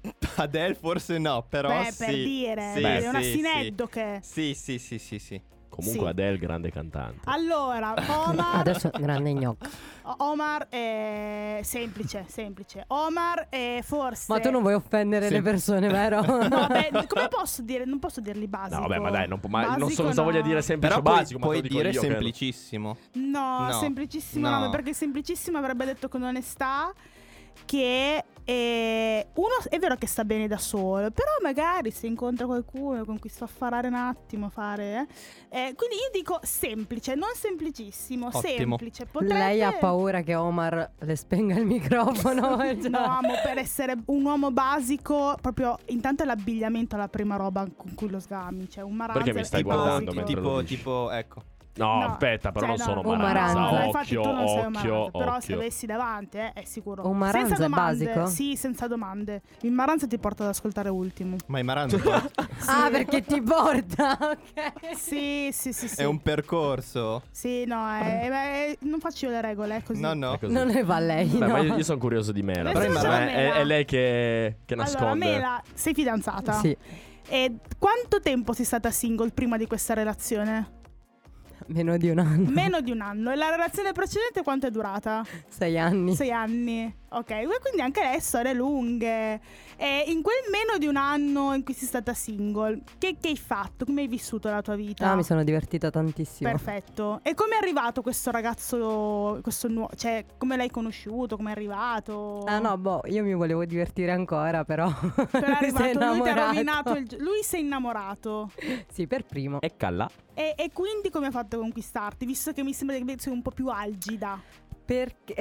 Adele forse no, però Beh, sì. per dire, Sì, è una sì, sineddoche. sì. Sì. Comunque Sì. Adele, grande cantante. Allora, Omar. Adesso grande gnocco. Omar è semplice. Omar è forse. Ma tu non vuoi offendere le persone, vero? No, beh, come posso dire? Non posso dirli basico. No, vabbè, ma dai, non Basico so cosa no. voglia dire semplice Però o basico, ma puoi te lo dico dire io, credo. semplicissimo. No, No. semplicissimo No. no, perché semplicissimo avrebbe detto con onestà che uno è vero che sta bene da solo, però magari se incontra qualcuno con cui si fa affarare un attimo, quindi io dico semplice, non semplicissimo, Ottimo. semplice. Potrebbe... Lei ha paura che Omar le spenga il microfono. No, amo, per essere un uomo basico, proprio intanto è l'abbigliamento la prima roba con cui lo sgami, cioè un maranza Perché mi stai è guardando basico. mentre lo dici? Tipo, ecco. No, No, aspetta, però cioè, non sono no, un maranza. maranza. Infatti tu non sei un maranza, Occhio, però se occhio. avessi davanti è sicuro. Un maranza senza è domande. basico? Sì, senza domande. Il maranza ti porta ad ascoltare Ultimo. Ma i maranza poi Ah, perché ti porta. Ok. Sì. è un percorso. Sì, no, non faccio io le regole, è così. No. È così. Non ne va lei. Beh, no. ma io sono curioso di Mela. Adesso Perché facciamo secondo me Mela. è lei che nasconde. Allora, Mela, sei fidanzata? Sì, E quanto tempo sei stata single prima di questa relazione? meno di un anno. Meno di un anno. E la relazione precedente quanto è durata? 6 anni. 6 anni. Ok, quindi anche lei storie lunghe. E in quel meno di un anno in cui sei stata single, che hai fatto? Come hai vissuto la tua vita? Ah, mi sono divertita tantissimo. Perfetto. E come è arrivato questo ragazzo, questo nuovo, cioè come l'hai conosciuto, come è arrivato? Ah no, io mi volevo divertire ancora, però. Però è mi sei arrivato, lui ti ha innamorato. rovinato lui si è innamorato. Sì, per primo. E calla. E quindi come hai fatto a conquistarti? Visto che mi sembra che sei un po' più algida. Perché?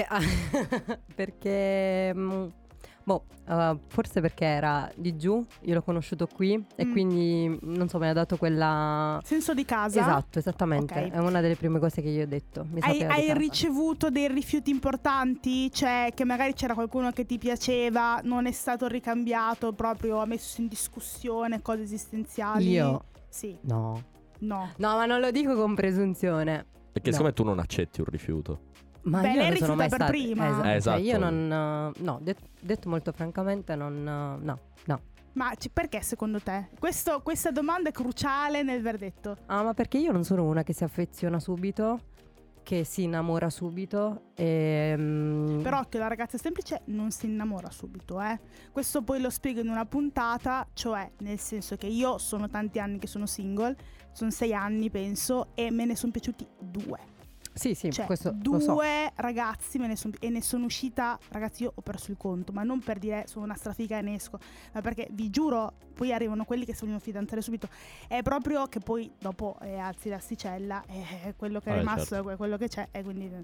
Perché forse perché era di giù, io l'ho conosciuto qui e quindi non so, mi ha dato quella Senso di casa? Esatto, esattamente. Ok. È una delle prime cose che io ho detto. Mi sapeva di Hai casa. ricevuto dei rifiuti importanti? Cioè che magari c'era qualcuno che ti piaceva, non è stato ricambiato, proprio ha messo in discussione cose esistenziali? Io? Sì. No, No. ma non lo dico con presunzione. Perché No. siccome tu non accetti un rifiuto. Ma Beh, io lei non sono mai rifiuta per stata prima. Cioè, Esatto. io non detto molto francamente no. Ma perché secondo te? Questa domanda è cruciale nel verdetto. Ah, ma perché io non sono una che si affeziona subito, che si innamora subito e Però che la ragazza semplice non si innamora subito, eh. Questo poi lo spiego in una puntata, cioè nel senso che io sono tanti anni che sono single, sono 6 anni penso, e me ne sono piaciuti 2. Sì, Cioè, questo lo so. 2 ragazzi e ne sono uscita, ragazzi, io ho perso il conto, ma non per dire sono una strafiga e ne esco, ma perché vi giuro, poi arrivano quelli che si vogliono fidanzare subito. È proprio che poi dopo alzi l'asticella e quello che è rimasto certo. è quello che c'è. E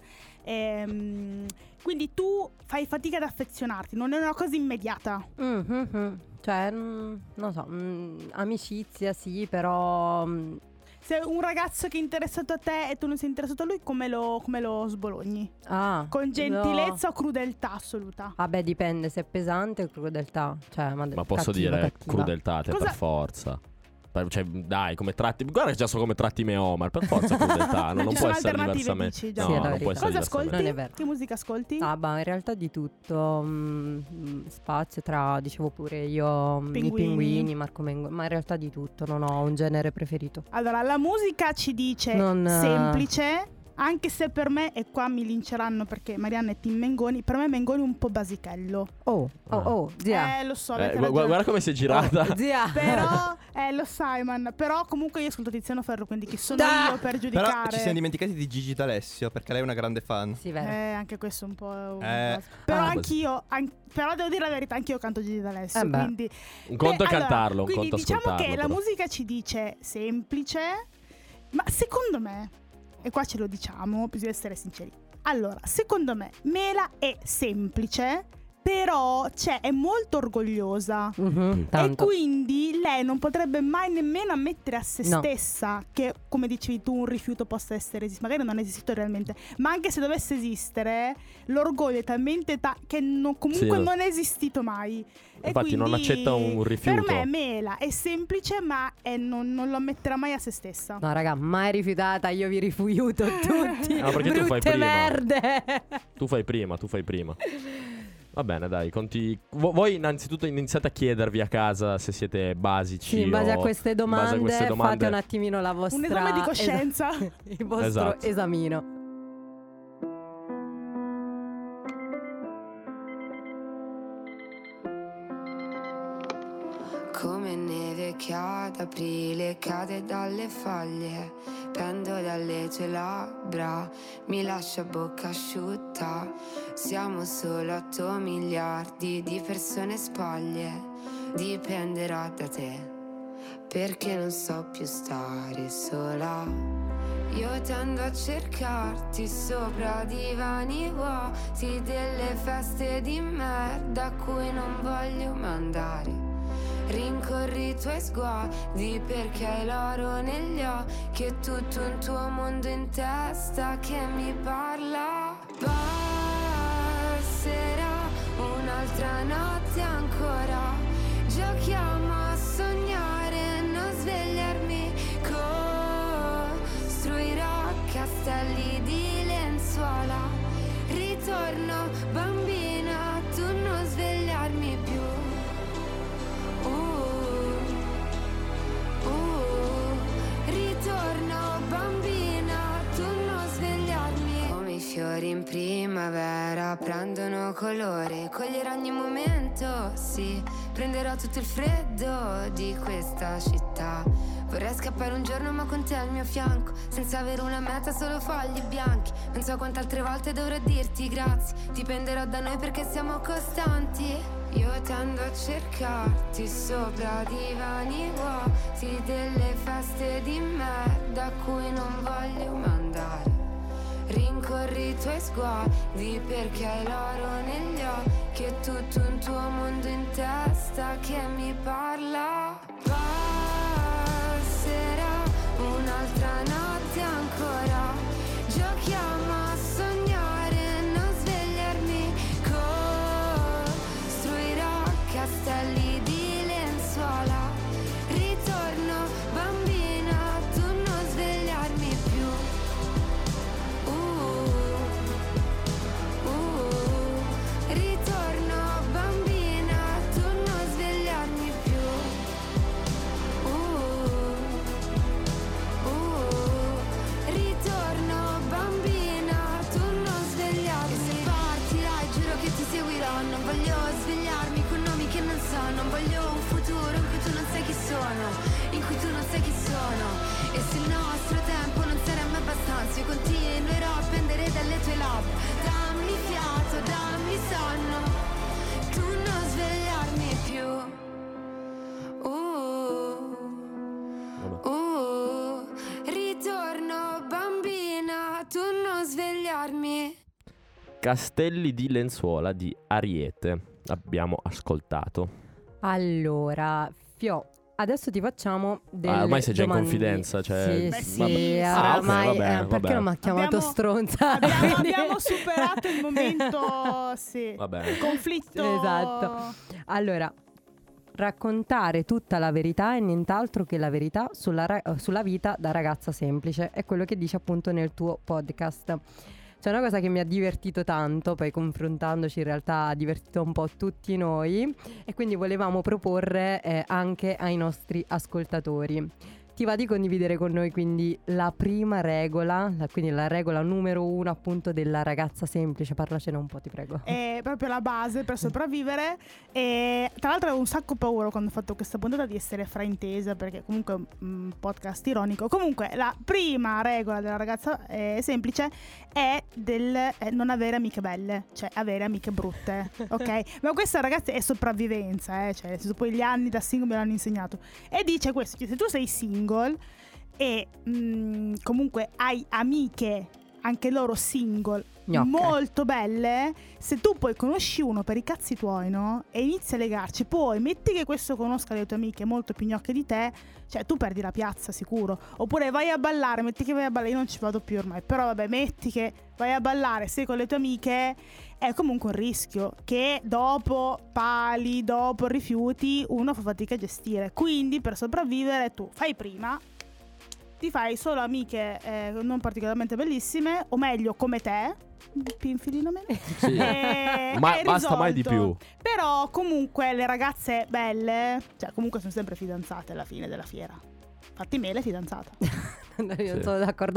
quindi tu fai fatica ad affezionarti, non è una cosa immediata. Cioè, non so, amicizia sì, però Se un ragazzo che è interessato a te e tu non sei interessato a lui, come lo sbologni? Con gentilezza o crudeltà assoluta? Vabbè, dipende se è pesante o crudeltà. Cioè, Ma posso dire crudeltà te Cosa- per forza. Cioè, dai, come tratti. Guarda che già so come tratti me Omar. Per forza crudeltà. Ma non ci può sono essere alternative, diversamente. dici, già. No, Sì, è la non verità. può essere Cosa ascolti? diversamente. Non è vero. Che musica ascolti? in realtà di tutto. Spazio tra, dicevo pure io, i pinguini, Marco Mengoni. Ma in realtà di tutto, non ho un genere preferito. Allora, la musica ci dice Non, semplice, anche se per me, e qua mi linceranno perché Marianna è team Mengoni, per me Mengoni è un po' basichello. Zia. Lo so, avete Guarda, ragione. come si è girata. Zia. Però, lo sai, man. Però comunque io ascolto Tiziano Ferro, quindi chi sono Da! io per Però giudicare? ci siamo dimenticati di Gigi D'Alessio, perché lei è una grande fan. Sì, vero. Anche questo è un po'... Però anch'io... però devo dire la verità, anch'io canto Gigi D'Alessio, beh. quindi... Un conto è cantarlo, un quindi conto diciamo ascoltarlo. che la però. musica ci dice semplice, ma secondo me, e qua ce lo diciamo, bisogna essere sinceri. Allora, secondo me Mela è semplice, però è molto orgogliosa. E Tanto. quindi lei non potrebbe mai nemmeno ammettere a se No. stessa che, come dicevi tu, un rifiuto possa essere magari non è esistito realmente, ma anche se dovesse esistere, l'orgoglio è talmente che comunque Sì. non è esistito mai. E Infatti non quindi accetta un rifiuto. Per me Mela è semplice, ma non lo ammetterà mai a se stessa. No, raga, mai rifiutata, io vi rifiuto tutti. No, perché tu fai Brutte prima. merde. Tu fai prima. Va bene, dai, voi innanzitutto iniziate a chiedervi a casa se siete basici. Sì, in base o a queste domande, fate un attimino la vostra... Un esame di coscienza. il vostro Esatto. esamino. Come neve che ad aprile cade dalle foglie, pendo dalle tue labbra, mi lascia a bocca asciutta. Siamo solo 8 miliardi di persone spoglie, dipenderà da te, perché non so più stare sola. Io tendo a cercarti sopra divani vuoti delle feste di merda a cui non voglio mandare. Rincorri i tuoi sguardi perché hai l'oro negli occhi e tutto un tuo mondo in testa che mi parla. Passerà un'altra notte ancora, giochiamo a sognare, non svegliarmi, costruirò castelli di lenzuola, ritorno bambina, tu non svegliarmi più. Ritorno bambina, tu non svegliarmi. Come i fiori in primavera prendono colore, coglierò ogni momento, sì. Prenderò tutto il freddo di questa città. Vorrei scappare un giorno ma con te al mio fianco, senza avere una meta, solo fogli bianchi. Non so quante altre volte dovrò dirti grazie, dipenderò da noi perché siamo costanti. Io tendo a cercarti sopra divani vuoti delle feste di merda a cui non voglio mandare. Rincorri i tuoi sguardi perché hai l'oro negli occhi e tutto un tuo mondo in testa che mi parla. Passerà un'altra notte ancora, giochiamo a sognare, non svegliarmi, costruirò castelli di lenzuola, ritorno bambina, tu non svegliarmi più. Ritorno bambina, tu non svegliarmi più. Ritorno bambina, tu non svegliarmi. E se partirai giuro che ti seguirò, non voglio svegliarmi con nomi che non so, non voglio un futuro in cui tu non sai chi sono, in cui tu non sai chi sono. E se il nostro tempo non sarà mai abbastanza, io continuerò a pendere dalle tue labbra. Dammi fiato, dammi sonno, tu non svegliarmi più. Ritorno bambina, tu non svegliarmi. Castelli di lenzuola di Ariete. Abbiamo ascoltato. Allora, Fio, adesso ti facciamo delle ormai sei già in domande. confidenza, cioè... Sì, sì, Beh, ok, ormai, va bene, perché vabbè. non mi ha chiamato stronza? Abbiamo superato il momento, sì, Va bene. conflitto. Esatto. Allora, raccontare tutta la verità e nient'altro che la verità sulla vita da ragazza semplice. È quello che dici appunto nel tuo podcast. C'è una cosa che mi ha divertito tanto, poi confrontandoci in realtà ha divertito un po' tutti noi, e quindi volevamo proporre anche ai nostri ascoltatori. Ti va di condividere con noi quindi la prima regola, quindi la regola numero 1 appunto della ragazza semplice? Parlacene un po', ti prego. È proprio la base per sopravvivere. E tra l'altro avevo un sacco paura quando ho fatto questa puntata di essere fraintesa, perché comunque è un podcast ironico. Comunque la prima regola della ragazza semplice è del non avere amiche belle, cioè avere amiche brutte, ok? Ma questa, ragazzi, è sopravvivenza, cioè poi gli anni da single me l'hanno insegnato. E dice questo, che se tu sei single e comunque hai amiche, anche loro single, Gnocche. molto belle, se tu poi conosci uno per i cazzi tuoi, no? E inizi a legarci, poi metti che questo conosca le tue amiche molto più gnocche di te, cioè tu perdi la piazza sicuro. Oppure vai a ballare, metti che vai a ballare, io non ci vado più ormai, però vabbè, metti che vai a ballare, sei con le tue amiche, è comunque un rischio che dopo pali, dopo rifiuti, uno fa fatica a gestire. Quindi per sopravvivere tu fai prima ti fai solo amiche non particolarmente bellissime, o meglio come te, più infilino meno. Sì. Ma è basta mai di risolto. più. Però comunque le ragazze belle, cioè comunque sono sempre fidanzate alla fine della fiera. Infatti Mele è fidanzata. No, io non sono d'accordo.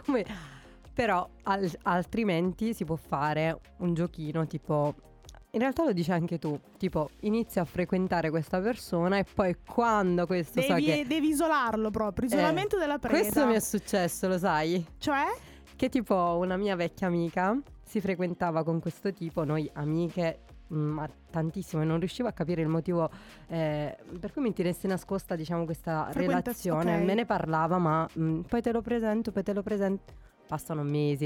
Però altrimenti si può fare un giochino tipo... In realtà lo dici anche tu, tipo inizia a frequentare questa persona e poi quando questo sa che... Devi isolarlo proprio, isolamento della preda. Questo mi è successo, lo sai? Cioè? Che tipo una mia vecchia amica si frequentava con questo tipo, noi amiche... ma tantissimo, e non riuscivo a capire il motivo per cui mi tenesse nascosta, diciamo, questa relazione. Okay. Me ne parlava, ma poi te lo presento. Passano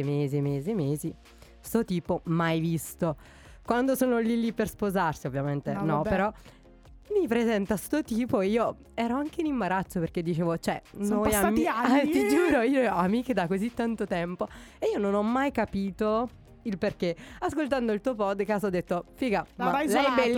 mesi. Sto tipo mai visto. Quando sono lì per sposarsi, ovviamente no, però mi presenta sto tipo, io ero anche in imbarazzo perché dicevo, cioè, sono noi passati anni. ti giuro, io ho amiche da così tanto tempo e io non ho mai capito il perché. Ascoltando il tuo podcast ho detto, figa, ma lei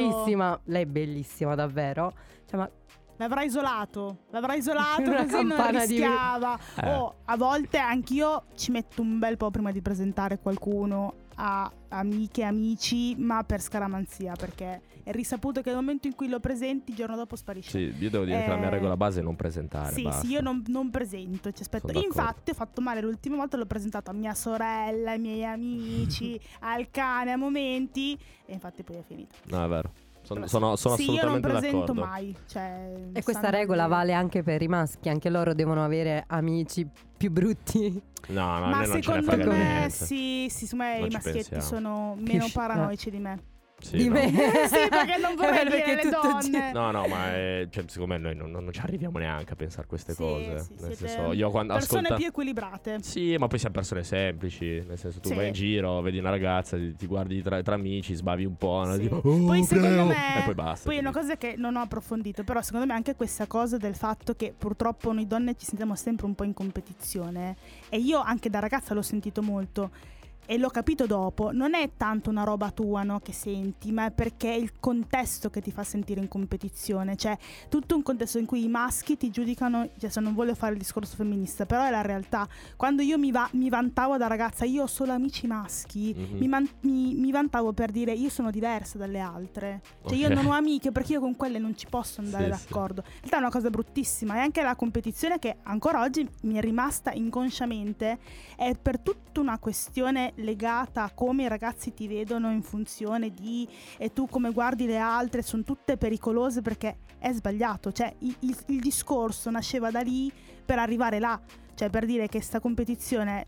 è bellissima davvero. Cioè, ma L'avrà isolato Una così non campana di- rischiava. A volte anch'io ci metto un bel po' prima di presentare qualcuno a amiche, amici, ma per scaramanzia, perché è risaputo che nel momento in cui lo presenti il giorno dopo sparisce. Sì, io devo dire che la mia regola base è non presentare. Sì, basta. sì, io non presento, ci aspetto. Sono d'accordo. Infatti ho fatto male l'ultima volta, l'ho presentato a mia sorella, ai miei amici, al cane a momenti, e infatti poi è finito. No, è vero. Sono Sì, io non assolutamente presento d'accordo. mai. Cioè, e questa sanno regola di- vale anche per i maschi, anche loro devono avere amici più brutti. No, Ma a me non ce ne secondo frega me niente. sì, secondo me Non i ci maschietti pensiamo. sono meno Più- paranoici di me. Sì, Di no. me. Sì, perché non vorrei Perché dire le tutto donne. No, ma cioè, secondo me noi non ci arriviamo neanche a pensare queste Sì, cose. sì, Nel siete senso, io quando persone ascolto. più equilibrate. Sì, ma poi siamo persone semplici. Nel senso, tu Sì. vai in giro, vedi una ragazza, ti guardi tra amici, sbavi un po'. No? Sì. Tipo, Poi secondo me e poi basta. Poi è una cosa che non ho approfondito, però secondo me anche questa cosa del fatto che purtroppo noi donne ci sentiamo sempre un po' in competizione, e io anche da ragazza l'ho sentito molto e l'ho capito dopo, non è tanto una roba tua, no, che senti, ma è perché è il contesto che ti fa sentire in competizione, cioè tutto un contesto in cui i maschi ti giudicano, cioè, se non voglio fare il discorso femminista, però è la realtà. Quando io mi vantavo da ragazza, io ho solo amici maschi, Mhm. mi vantavo per dire io sono diversa dalle altre, cioè io Ok. non ho amiche perché io con quelle non ci posso andare Sì, d'accordo. In realtà è una cosa bruttissima, e anche la competizione che ancora oggi mi è rimasta inconsciamente è per tutta una questione legata a come i ragazzi ti vedono in funzione di e tu come guardi le altre, sono tutte pericolose perché è sbagliato, cioè il discorso nasceva da lì per arrivare là, cioè per dire che sta competizione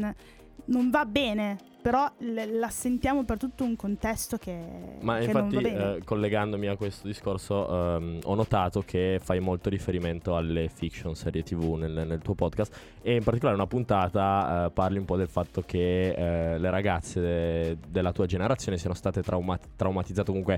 non va bene, però la sentiamo per tutto un contesto che Ma che infatti, non va bene. collegandomi a questo discorso, ho notato che fai molto riferimento alle fiction serie TV nel tuo podcast, e in particolare una puntata parli un po' del fatto che le ragazze della tua generazione siano state traumatizzate, comunque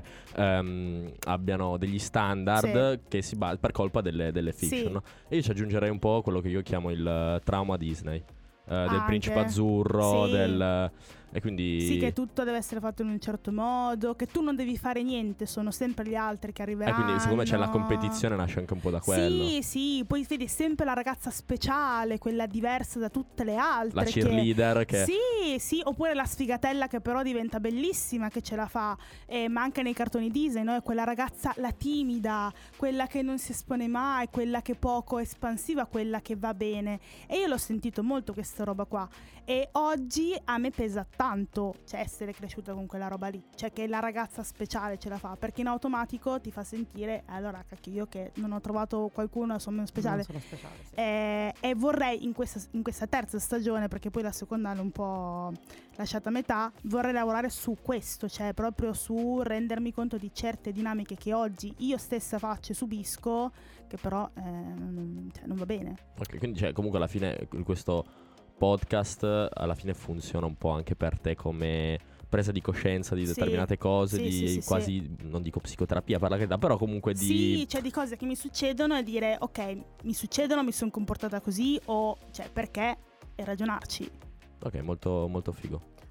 abbiano degli standard che si per colpa delle fiction. Sì. No? E io ci aggiungerei un po' quello che io chiamo il trauma Disney. Del Anche. principe azzurro, Sì. e quindi Sì, che tutto deve essere fatto in un certo modo, che tu non devi fare niente, sono sempre gli altri che arriveranno. quindi secondo me c'è la competizione, nasce anche un po' da quello. Sì, sì, poi vedi sempre la ragazza speciale, quella diversa da tutte le altre. La cheerleader che... Sì, sì, oppure la sfigatella che però diventa bellissima, che ce la fa, ma anche nei cartoni Disney, no? È quella ragazza, la timida, quella che non si espone mai, quella che è poco espansiva, quella che va bene. E io l'ho sentito molto questa roba qua, e oggi a me pesa tanto, cioè, essere cresciuta con quella roba lì, cioè che la ragazza speciale ce la fa, perché in automatico ti fa sentire allora cacchio, io che non ho trovato qualcuno sono meno speciale. Non sono speciale, sì. E vorrei in questa terza stagione, perché poi la seconda l'ho un po' lasciata a metà, vorrei lavorare su questo, cioè proprio su rendermi conto di certe dinamiche che oggi io stessa faccio e subisco, che però non va bene. Ok, quindi cioè, comunque alla fine questo podcast alla fine funziona un po' anche per te come presa di coscienza di Sì. determinate cose, Sì, di sì, sì, quasi, non dico psicoterapia per la carità, però comunque di... Sì, cioè di cose che mi succedono e dire ok, mi succedono, mi sono comportata così, o cioè perché, e ragionarci. Ok, molto, molto figo.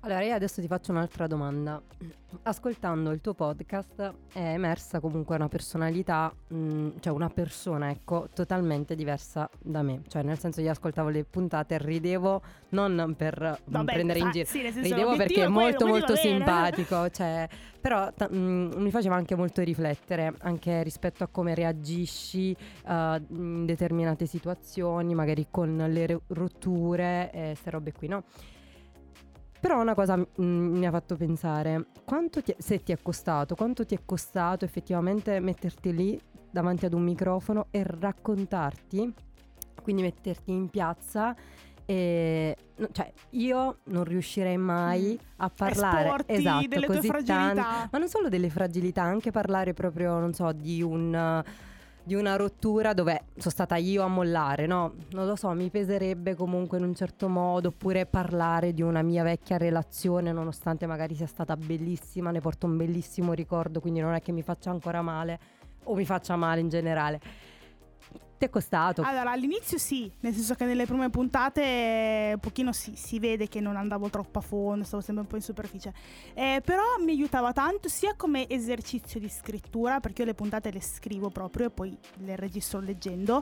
Allora, io adesso ti faccio un'altra domanda. Ascoltando il tuo podcast è emersa comunque una personalità, cioè una persona, ecco, totalmente diversa da me. Cioè, nel senso, io ascoltavo le puntate e ridevo non per prendere in giro, sì, nel senso, ridevo perché è l'obiettivo è molto quello, molto quindi va bene. simpatico, cioè, però mi faceva anche molto riflettere, anche rispetto a come reagisci in determinate situazioni, magari con le rotture e queste robe qui, no? Però una cosa mi ha fatto pensare, se ti è costato, quanto ti è costato effettivamente metterti lì davanti ad un microfono e raccontarti, quindi metterti in piazza e cioè io non riuscirei mai a parlare esporti esatto delle tue così fragilità. tanto, ma non solo delle fragilità, anche parlare proprio, non so, di una rottura dove sono stata io a mollare, no? Non lo so, mi peserebbe comunque in un certo modo, oppure parlare di una mia vecchia relazione, nonostante magari sia stata bellissima, ne porto un bellissimo ricordo, quindi non è che mi faccia ancora male o mi faccia male in generale. Ti è costato? Allora, all'inizio sì, nel senso che nelle prime puntate un pochino si vede che non andavo troppo a fondo, stavo sempre un po' in superficie, però mi aiutava tanto sia come esercizio di scrittura, perché io le puntate le scrivo proprio e poi le registro leggendo,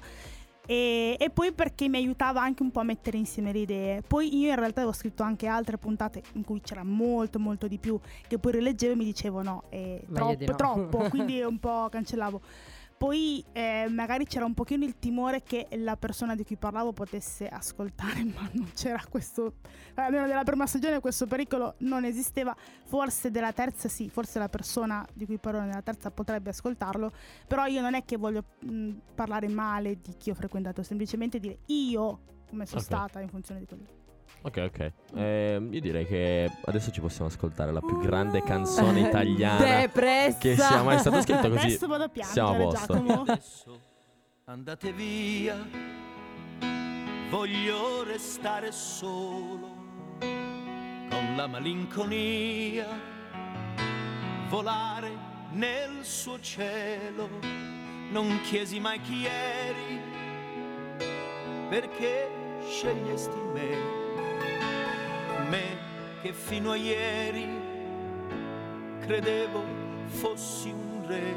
e poi perché mi aiutava anche un po' a mettere insieme le idee. Poi io in realtà avevo scritto anche altre puntate in cui c'era molto molto di più, che poi rileggevo e mi dicevo no, è troppo, quindi un po' cancellavo. Poi magari c'era un pochino il timore che la persona di cui parlavo potesse ascoltare, ma non c'era questo, almeno della prima stagione questo pericolo non esisteva. Forse della terza sì, forse la persona di cui parlo nella terza potrebbe ascoltarlo, però io non è che voglio parlare male di chi ho frequentato, semplicemente dire io come sono stata in funzione di quello. Ok. Io direi che adesso ci possiamo ascoltare la più grande canzone italiana Depressa. che sia mai stata scritta, così Adesso vado a piangere, siamo a posto. Giacomo. Adesso andate via, voglio restare solo con la malinconia, volare nel suo cielo. Non chiesi mai chi eri, perché scegliesti me che fino a ieri credevo fossi un re.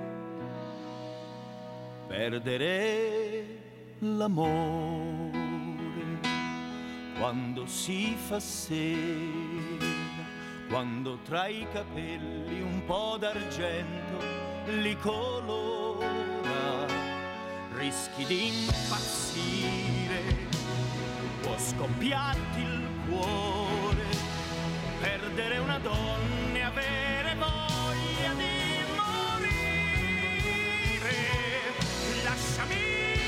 Perdere l'amore quando si fa sera, quando tra i capelli un po' d'argento li colora, rischi di impazzire, può scoppiarti il cuore, perdere una donna e avere voglia di morire. Lasciami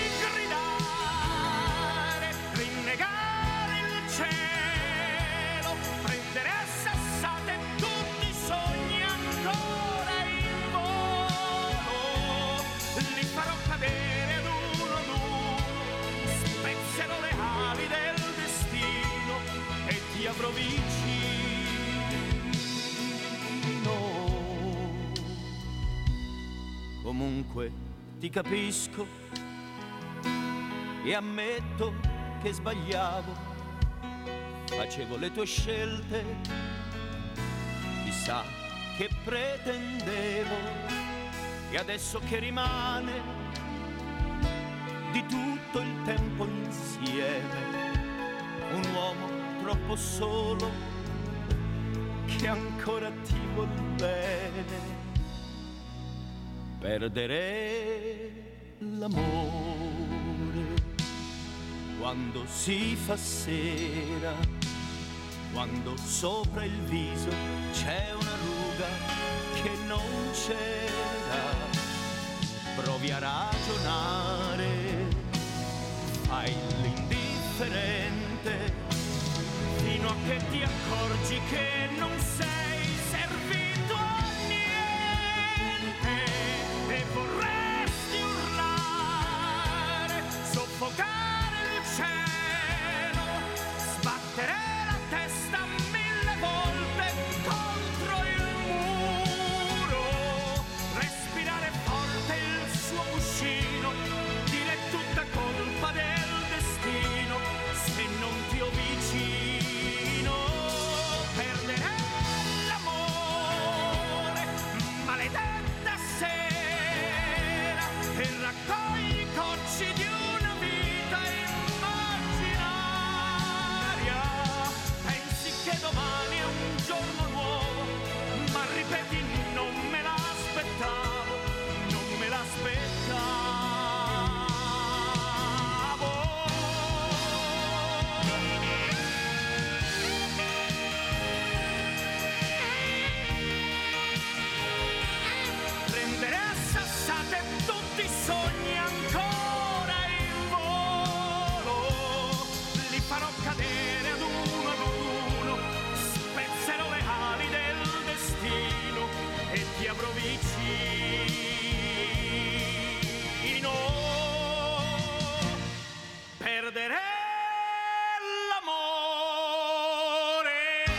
gridare, rinnegare il cielo, prendere a sassate tutti i sogni ancora in volo. Li farò cadere ad uno, spezzerò le ali del destino e ti avrò vicino. Comunque ti capisco e ammetto che sbagliavo, facevo le tue scelte, chissà che pretendevo, e adesso che rimane di tutto il tempo insieme, un uomo troppo solo che ancora ti vuol bene. Perdere l'amore quando si fa sera, quando sopra il viso c'è una ruga che non c'era. Provi a ragionare, fai l'indifferente, fino a che ti accorgi che non sei servito a niente e vorresti urlare, soffocare il cielo, sbattere la testa 1000 volte contro il muro, respirare forte il suo cuscino, dire tutta colpa del destino se non ti ho vicino. proprio vicino. Perdere l'amore.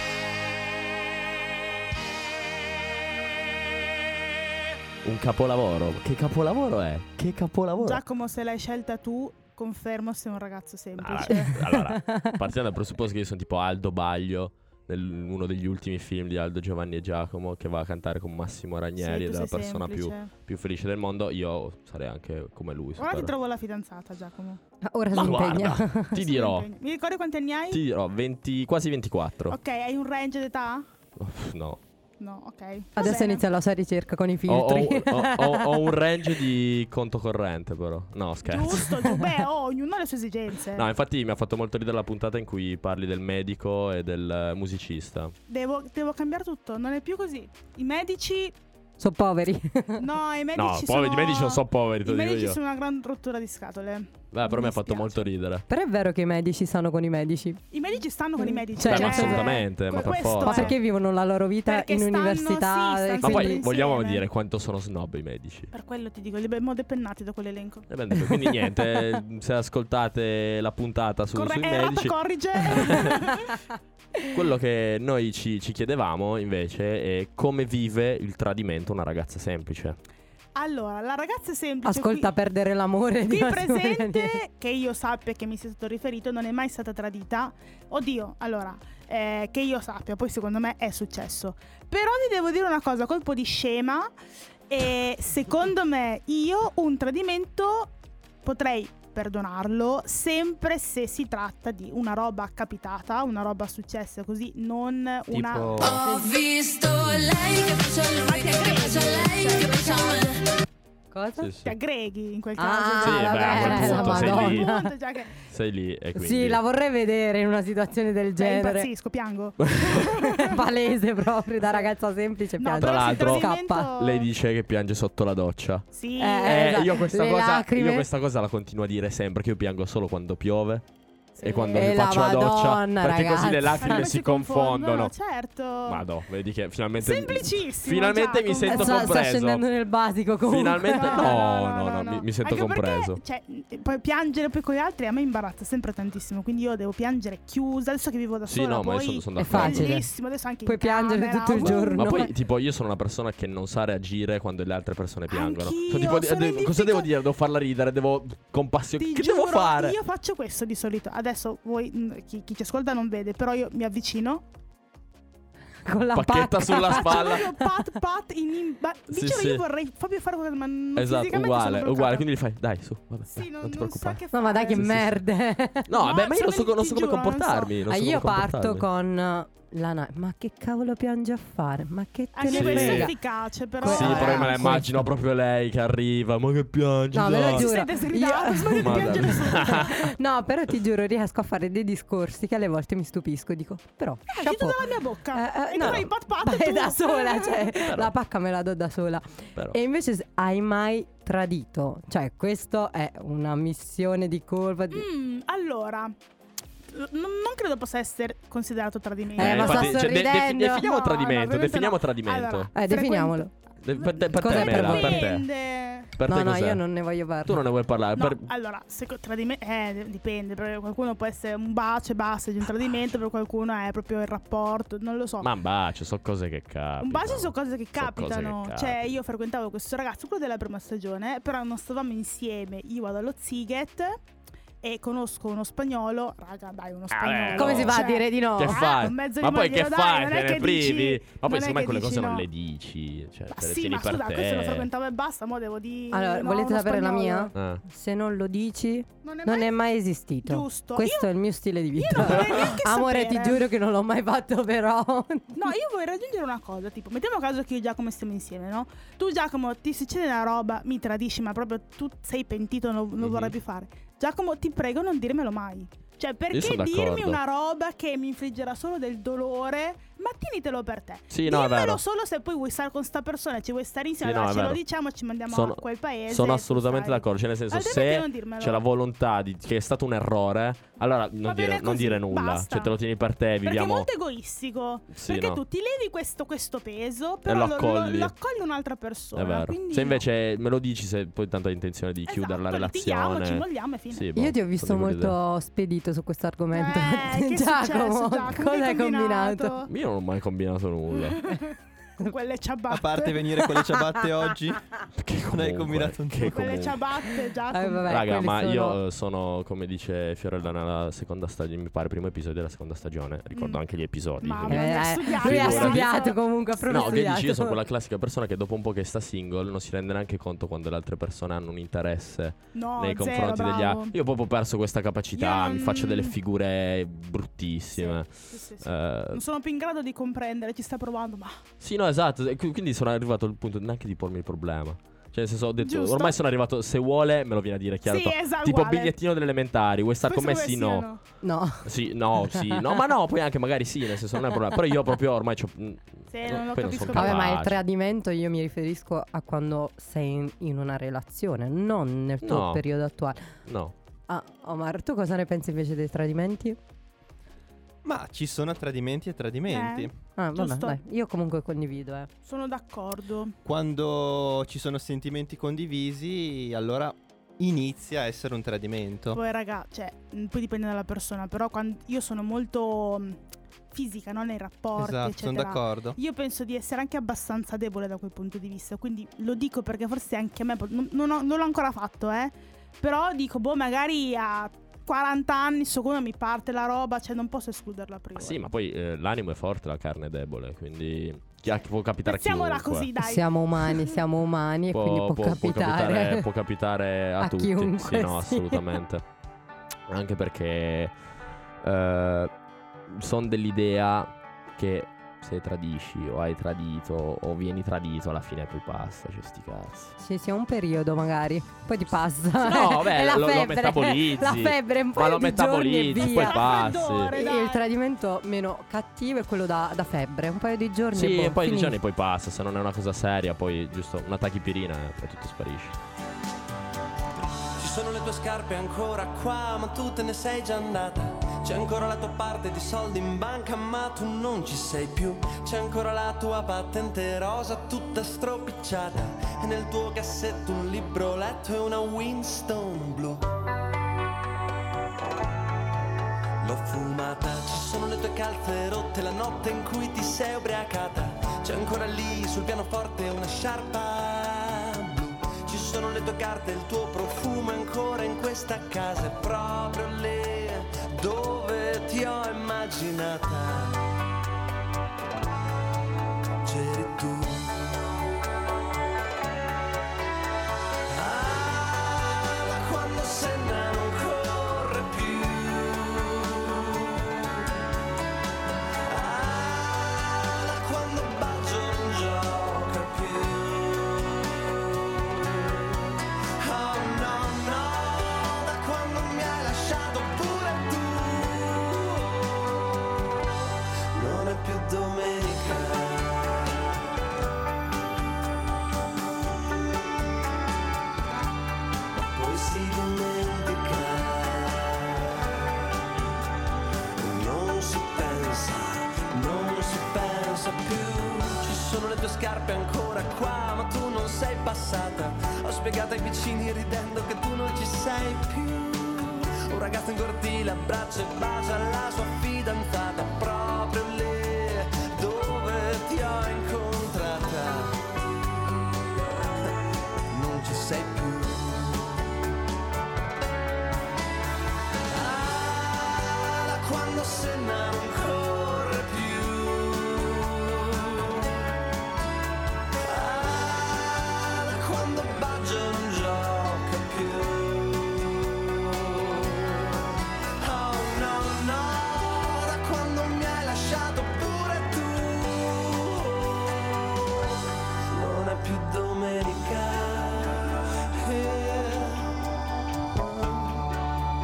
Un capolavoro. Che capolavoro è? Che capolavoro. Giacomo, se l'hai scelta tu, confermo sei un ragazzo semplice. Allora, partiamo dal presupposto che io sono tipo Aldo Baglio, uno degli ultimi film di Aldo, Giovanni e Giacomo, che va a cantare con Massimo Ranieri, ed è la persona più felice del mondo. Io sarei anche come lui. Ora ti trovo la fidanzata, Giacomo. Ora Ma si impegna. guarda, ti dirò. Mi ricordi quanti anni hai? Ti dirò quasi 24. Ok, hai un range d'età? No. No, ok. Adesso inizia la sua ricerca con i filtri. Ho un range di conto corrente, però. No, scherzo. Giusto, beh, ognuno ha le sue esigenze. No, infatti mi ha fatto molto ridere la puntata in cui parli del medico e del musicista. Devo cambiare tutto, non è più così. I medici... Sono poveri. No, i medici No, sono... i medici non sono poveri, te I lo dico medici io. sono una gran rottura di scatole. Beh, però mi ha fatto molto ridere. Però è vero che i medici stanno con i medici. I medici stanno con i medici. Cioè, assolutamente, ma per forza. Ma perché vivono la loro vita Perché in stanno- università? sì, e stanno Ma poi quindi- vogliamo insieme. dire quanto sono snob i medici. Per quello ti dico, li abbiamo depennati da quell'elenco. Quindi niente, se ascoltate la puntata sui medici, corrige. quello che noi ci chiedevamo invece è come vive il tradimento una ragazza semplice. Allora, la ragazza semplice Ascolta, perdere l'amore qui di Massimo Ranieri. presente, che io sappia, che mi sia stato riferito, non è mai stata tradita. Oddio, allora, che io sappia, poi secondo me è successo. Però ti devo dire una cosa, colpo di scema. Secondo me io un tradimento potrei perdonarlo sempre se si tratta di una roba capitata, una roba successa così, non una... Ho visto lei che bacia lui, che bacia lei, che bacia me. Cosa? Sì, sì. Ti aggreghi in quel Ah, caso. Sì, beh, a quel la punto sei lì. Madonna. Cioè che- Sei lì e quindi Sì, la vorrei vedere in una situazione del Beh, genere. impazzisco, piango. Palese proprio, da ragazza semplice No, piange. Tra l'altro, scappa. lei dice che piange sotto la doccia. Sì. Esatto. Io questa Le cosa lacrime. io questa cosa la continuo a dire sempre, che io piango solo quando piove e quando E mi la faccio la doccia, Madonna, perché così le ragazzi. lacrime si confondono. Certo. Madò, vedi che finalmente Semplicissimo, finalmente mi Giacomo. sento Sta compreso. scendendo nel basico comunque. Finalmente No. mi sento Anche compreso. perché, cioè, poi piangere poi con gli altri a me imbarazza sempre tantissimo. Quindi io devo piangere chiusa. Adesso che vivo da Sì, sola, no, ma poi io sono È d'accordo. facile. bellissimo. Adesso anche Puoi in piangere camera, tutto il ovunque. giorno. Ma poi tipo io sono una persona che non sa reagire quando le altre persone piangono. Anch'io, Sono tipo, sono in cosa devo dire? Devo farla ridere, devo compassione. Ti Che giuro, devo fare? Io faccio questo di solito. Adesso voi, chi ci ascolta non vede, però io mi avvicino. Con la Pacchetta pacca. sulla spalla. Faccio proprio pat Sì, dicevo, sì. io vorrei proprio fare qualcosa, ma non Esatto, fisicamente sono uguale, bloccata. quindi gli fai, dai, su, vabbè, Sì, dai, non non ti so preoccupare. che No, ma dai, che fare. merde. No, vabbè, ma io non so ti come giuro, non comportarmi. non so Io come parto comportarmi. con ma che cavolo piange a fare? Ma che te Anche ne questo è frega? efficace, però. Sì, Ah, però me la questo. immagino proprio lei che arriva, ma che piange, No, ve lo dai. giuro. Siete sgridati, smettete di Ma piangere dai. subito. No, però ti giuro, riesco a fare dei discorsi che alle volte mi stupisco. Dico, però, Chiedo chapeau. dalla mia bocca. E no, tu fai pat pat vai e tu. da sola, cioè, Però. la pacca me la do da sola. Però. E invece hai mai tradito? Cioè, questo è una missione di colpa di... Allora, non credo possa essere considerato tradimento. ma sta sorridendo. definiamo No, tradimento, no, ovviamente definiamo no. tradimento. Allora, definiamolo. Per te, Cos'è Mela, per voi? per te. Dipende. Per No, te no, cos'è? io non ne voglio parlare. Tu non ne vuoi parlare. No, per- allora, tradimento dipende, perché qualcuno può essere un bacio e basta di un tradimento, per qualcuno è proprio il rapporto, non lo so. Ma un bacio, sono cose che capitano. Un bacio sono cose che Sono capitano. cose che Cioè, capitano. io frequentavo questo ragazzo, quello della prima stagione, però non stavamo insieme. Io vado allo Ziget e conosco uno spagnolo. Raga, dai, uno spagnolo. Come si fa a dire di no? Che fai? un mezzo di Ma poi che moglielo, dai, fai? non Te è ne che privi? dici- Ma poi non è secondo me che quelle cose dici non no. le dici. Cioè, Ma te le sì, tieni ma per scusa, te. questo lo frequentavo e basta, mo devo dire. Allora, no, volete uno sapere la spagnolo. mia? Se non lo dici, Non non è mai esistito. Giusto. Questo è il mio stile di vita. non vorrei neanche Amore, sapere. ti giuro che non l'ho mai fatto, però. No, io vorrei raggiungere una cosa, tipo, mettiamo caso che io e Giacomo stiamo insieme, no? Tu, Giacomo, ti succede una roba, mi tradisci, ma proprio tu sei pentito, non vorrai più fare. Giacomo, ti prego, non dirmelo mai. Cioè, perché sono dirmi d'accordo. una roba che mi infliggerà solo del dolore? ma tienitelo per te. Sì, no, è Dimmelo vero. solo se poi vuoi stare con sta persona e ci vuoi stare insieme. Sì, no, allora è ce lo vero. diciamo, ci mandiamo Sono- a quel paese. Sono tu assolutamente sai. d'accordo. Cioè, nel senso, Altrimenti se non dirmelo. c'è la volontà che è stato un errore, allora non Va bene non così, dire nulla. basta. Cioè, te lo tieni per te, Perché è viviamo. molto egoistico. Sì, perché no. tu ti levi questo peso, E però lo lo accogli. accogli un'altra persona. È vero. Quindi Se no. invece me lo dici, se poi tanto hai intenzione di chiudere la litighiamo, relazione. ci molliamo e fine. Sì, boh, Io ti ho visto sono di quell'idea. molto spedito su questo argomento. Che è Giacomo, successo, Giacomo? cosa Che hai combinato? Io non ho mai combinato nulla. Con quelle ciabatte. A parte venire con le ciabatte oggi, Che non hai comunque, combinato che nulla. Quelle comunque. ciabatte, Giacomo. vabbè, Raga, quelli ma sono- io sono, come dice Fiorella, nella seconda stagione, mi pare, primo episodio della seconda stagione. Ricordo anche gli episodi. Mamma quindi- mia, studiato. lui ha Figurati. studiato comunque, ha proprio No, che studiato. dici, io sono quella classica persona che dopo un po' che sta single non si rende neanche conto quando le altre persone hanno un interesse No, nei zero, confronti degli bravo. altri. Io proprio ho perso questa capacità, Io mi non- faccio delle figure bruttissime. Sì. Eh, Non sono più in grado di comprendere, ci sta provando, ma sì, no, esatto. E quindi sono arrivato al punto neanche di pormi il problema. Cioè, nel senso, ho detto, Giusto. ormai sono arrivato. Se vuole, me lo viene a dire chiaro. Sì, esatto, tipo uguale. bigliettino delle elementari. Vuoi star con me? Questo Sì, dove no. siano. No. Sì, no, sì, no, ma no, poi anche magari sì, nel senso non è un problema. Però io proprio ormai c'ho. Sì, poi non lo non capisco sono Vabbè, ma il capace. tradimento io mi riferisco a quando sei in una relazione, non nel tuo No. periodo attuale. No. Ah, Omar, tu cosa ne pensi invece dei tradimenti? Ma ci sono tradimenti e tradimenti. Ah, vabbè, Giusto. dai, io comunque condivido, Sono d'accordo. Quando ci sono sentimenti condivisi, allora inizia a essere un tradimento. Poi raga, cioè, poi dipende dalla persona, però io sono molto fisica, no? Nei rapporti, Esatto, eccetera. sono d'accordo. Io penso di essere anche abbastanza debole da quel punto di vista, quindi lo dico perché forse anche a me, non l'ho ancora fatto, però dico, boh, magari a 40 anni secondo me mi parte la roba, cioè non posso escluderla prima. Ma sì, ma poi l'animo è forte, la carne è debole. Quindi può capitare a Mettiamola chiunque. così, dai. Siamo umani e quindi può capitare. Può capitare a, a tutti. chiunque, Sì, no, sì. assolutamente. Anche perché sono dell'idea che se tradisci o hai tradito o vieni tradito, alla fine poi passa, cioè sti cazzi. Sì, sì, un periodo magari, poi ti passa. No, beh, È la lo febbre. metabolizzi. La febbre, un Ma paio lo di metabolizzi, giorni e poi via. passi. Raffreddore, dai. Il tradimento meno cattivo è quello da febbre, un paio di giorni Sì, boh, e poi di finito. giorni poi passa, se non è una cosa seria, poi giusto una tachipirina e tutto sparisce. Ci sono le tue scarpe ancora qua, ma tu te ne sei già andata. C'è ancora la tua parte di soldi in banca, ma tu non ci sei più. C'è ancora la tua patente rosa tutta stropicciata, e nel tuo cassetto un libro letto e una Winston blu. L'ho fumata. Ci sono le tue calze rotte, la notte in cui ti sei ubriacata. C'è ancora lì sul pianoforte una sciarpa blu. Ci sono le tue carte, il tuo profumo è ancora in questa casa, è proprio lì dove ti ho immaginata. C'eri tu. Ah, quando Senna non corre più. Ah, quando Baggio non gioca più. Oh no, no, da quando mi hai lasciato pure tu. Non è più domenica. Ma poi si dimentica. Non si pensa, non si pensa più. Ci sono le tue scarpe ancora qua, ma tu non sei passata. Ho spiegato ai vicini ridendo che tu non ci sei più. Un ragazzo in cortile abbraccia e bacia la sua fidanzata, proprio lì dove ti ho incontrata. Non ci sei più. Ah, quando Senna non corre più. Ah, quando Baggio non gioca più. Oh no, no, da quando mi hai lasciato pure tu. Non è più domenica.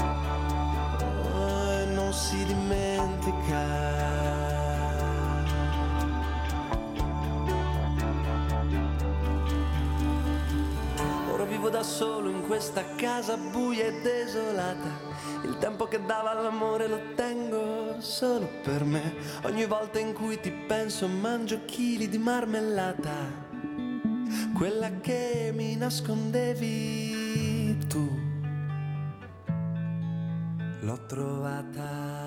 Non si dimentica. vivo da solo in questa casa buia e desolata. Il tempo che dava all'amore lo tengo solo per me. Ogni volta in cui ti penso mangio chili di marmellata, quella che mi nascondevi tu. L'ho trovata.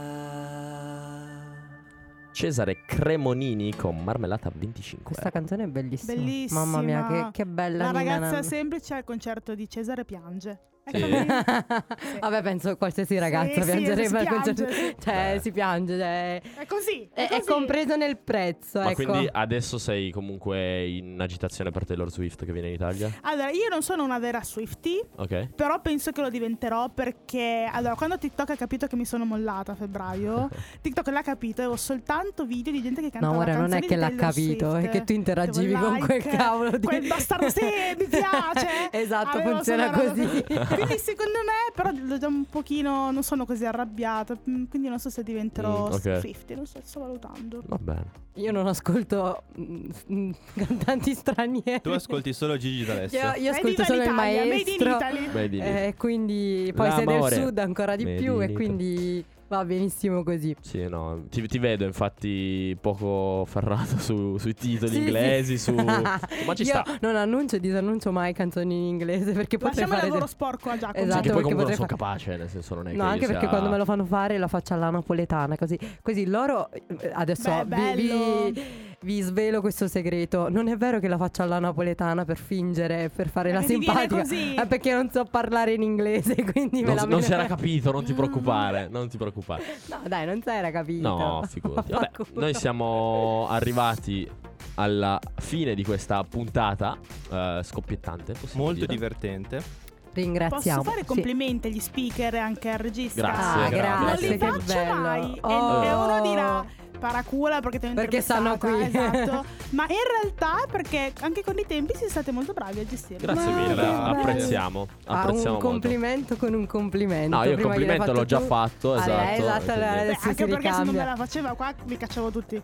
Cesare Cremonini con Marmellata 25. Questa canzone è bellissima. Bellissima. Mamma mia, che bella. La Nina ragazza Nana. semplice al concerto di Cesare piange. Sì. Vabbè, penso qualsiasi ragazza Sì, piangerebbe al si concerto. piange, sì. Cioè, si piange. È così. È compreso nel prezzo. Ma ecco. quindi adesso sei comunque in agitazione per Taylor Swift che viene in Italia? Allora, io non sono una vera Swiftie, Ok. però penso che lo diventerò perché, allora, quando TikTok ha capito che mi sono mollata a febbraio, TikTok l'ha capito, avevo soltanto video di gente che cantava No, ora non è canzoni che di l'ha Taylor capito, Swift. è che tu interagivi Tipo con quel like, cavolo di... quel bastardo, sì, mi piace. Esatto, Avevo funziona solo- così. Quindi secondo me, però un pochino, non sono così arrabbiata, quindi non so se diventerò ok. Swiftie, non so, sto valutando. Va bene. Io non ascolto cantanti stranieri. Tu ascolti solo Gigi D'Alessio. Io Made ascolto in solo il Italia, maestro. Made in Italy. Made in Quindi poi sei del L'amore. sud ancora di Made più in e Italy. quindi va benissimo così. Sì, no, ti vedo infatti poco ferrato sui titoli Sì, inglesi, sì. ma ci Io sta. non annuncio e disannuncio mai canzoni in inglese perché potrei Lasciamo il fare lavoro sporco a Giacomo. Esatto, Che poi perché comunque non potrei sono capace, nel senso non è No, che anche io perché sia- quando me lo fanno fare la faccio alla napoletana, così loro adesso Beh, bello. vi svelo questo segreto. Non è vero che la faccio alla napoletana per fingere, per fare la ti viene simpatica, così. è perché non so parlare in inglese, quindi me la non si era capito, non ti preoccupare, non ti preoccupare. No, dai, non si era capito. No, figurati. Vabbè, noi siamo arrivati alla fine di questa puntata scoppiettante, possiamo Molto dire. divertente. Ringraziamo. Posso fare sì. complimenti agli speaker e anche al regista? Grazie, Ah, grazie. Non li che faccio bello. mai. E- Oh. E uno dirà paracula perché ti ho Perché stanno intervistata, qui. esatto. Ma in realtà perché anche con i tempi siete state molto bravi a gestire. Grazie Ma mille, che apprezziamo. Ah, Apprezziamo un molto. complimento con un complimento. No, io il Prima gliel'hai complimento l'ho già tu. fatto, Ah, esatto. esatto, e quindi- adesso Anche si perché se non me ricambia. la faceva qua li cacciavo tutti.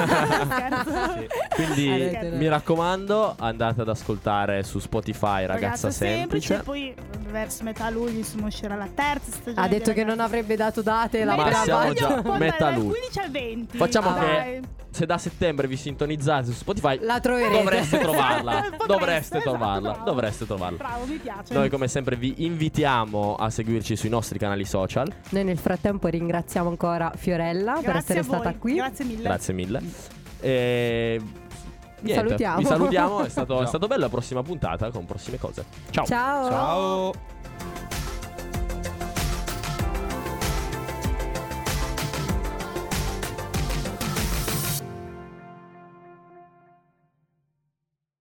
Quindi Hai ragione. mi raccomando, andate ad ascoltare su Spotify Ragazza Semplice. Poi verso metà luglio insomma uscirà la terza stagione. Ha detto di che non Ragazzi. avrebbe dato date la Ma prima siamo volta. già Può metà andare dal luglio. 15 al 20. Facciamo Dai. che se da settembre vi sintonizzate su Spotify La troverete. dovreste trovarla. Potreste, Dovreste esatto, trovarla. bravo. Dovreste trovarla. Bravo, mi piace. Noi come sempre vi invitiamo a seguirci sui nostri canali social. Noi nel frattempo ringraziamo ancora Fiorella per Grazie essere a voi. stata qui. Grazie mille. Grazie mille. E niente, salutiamo. Vi salutiamo, è stato bello, la prossima puntata con prossime cose. Ciao. Ciao. Ciao.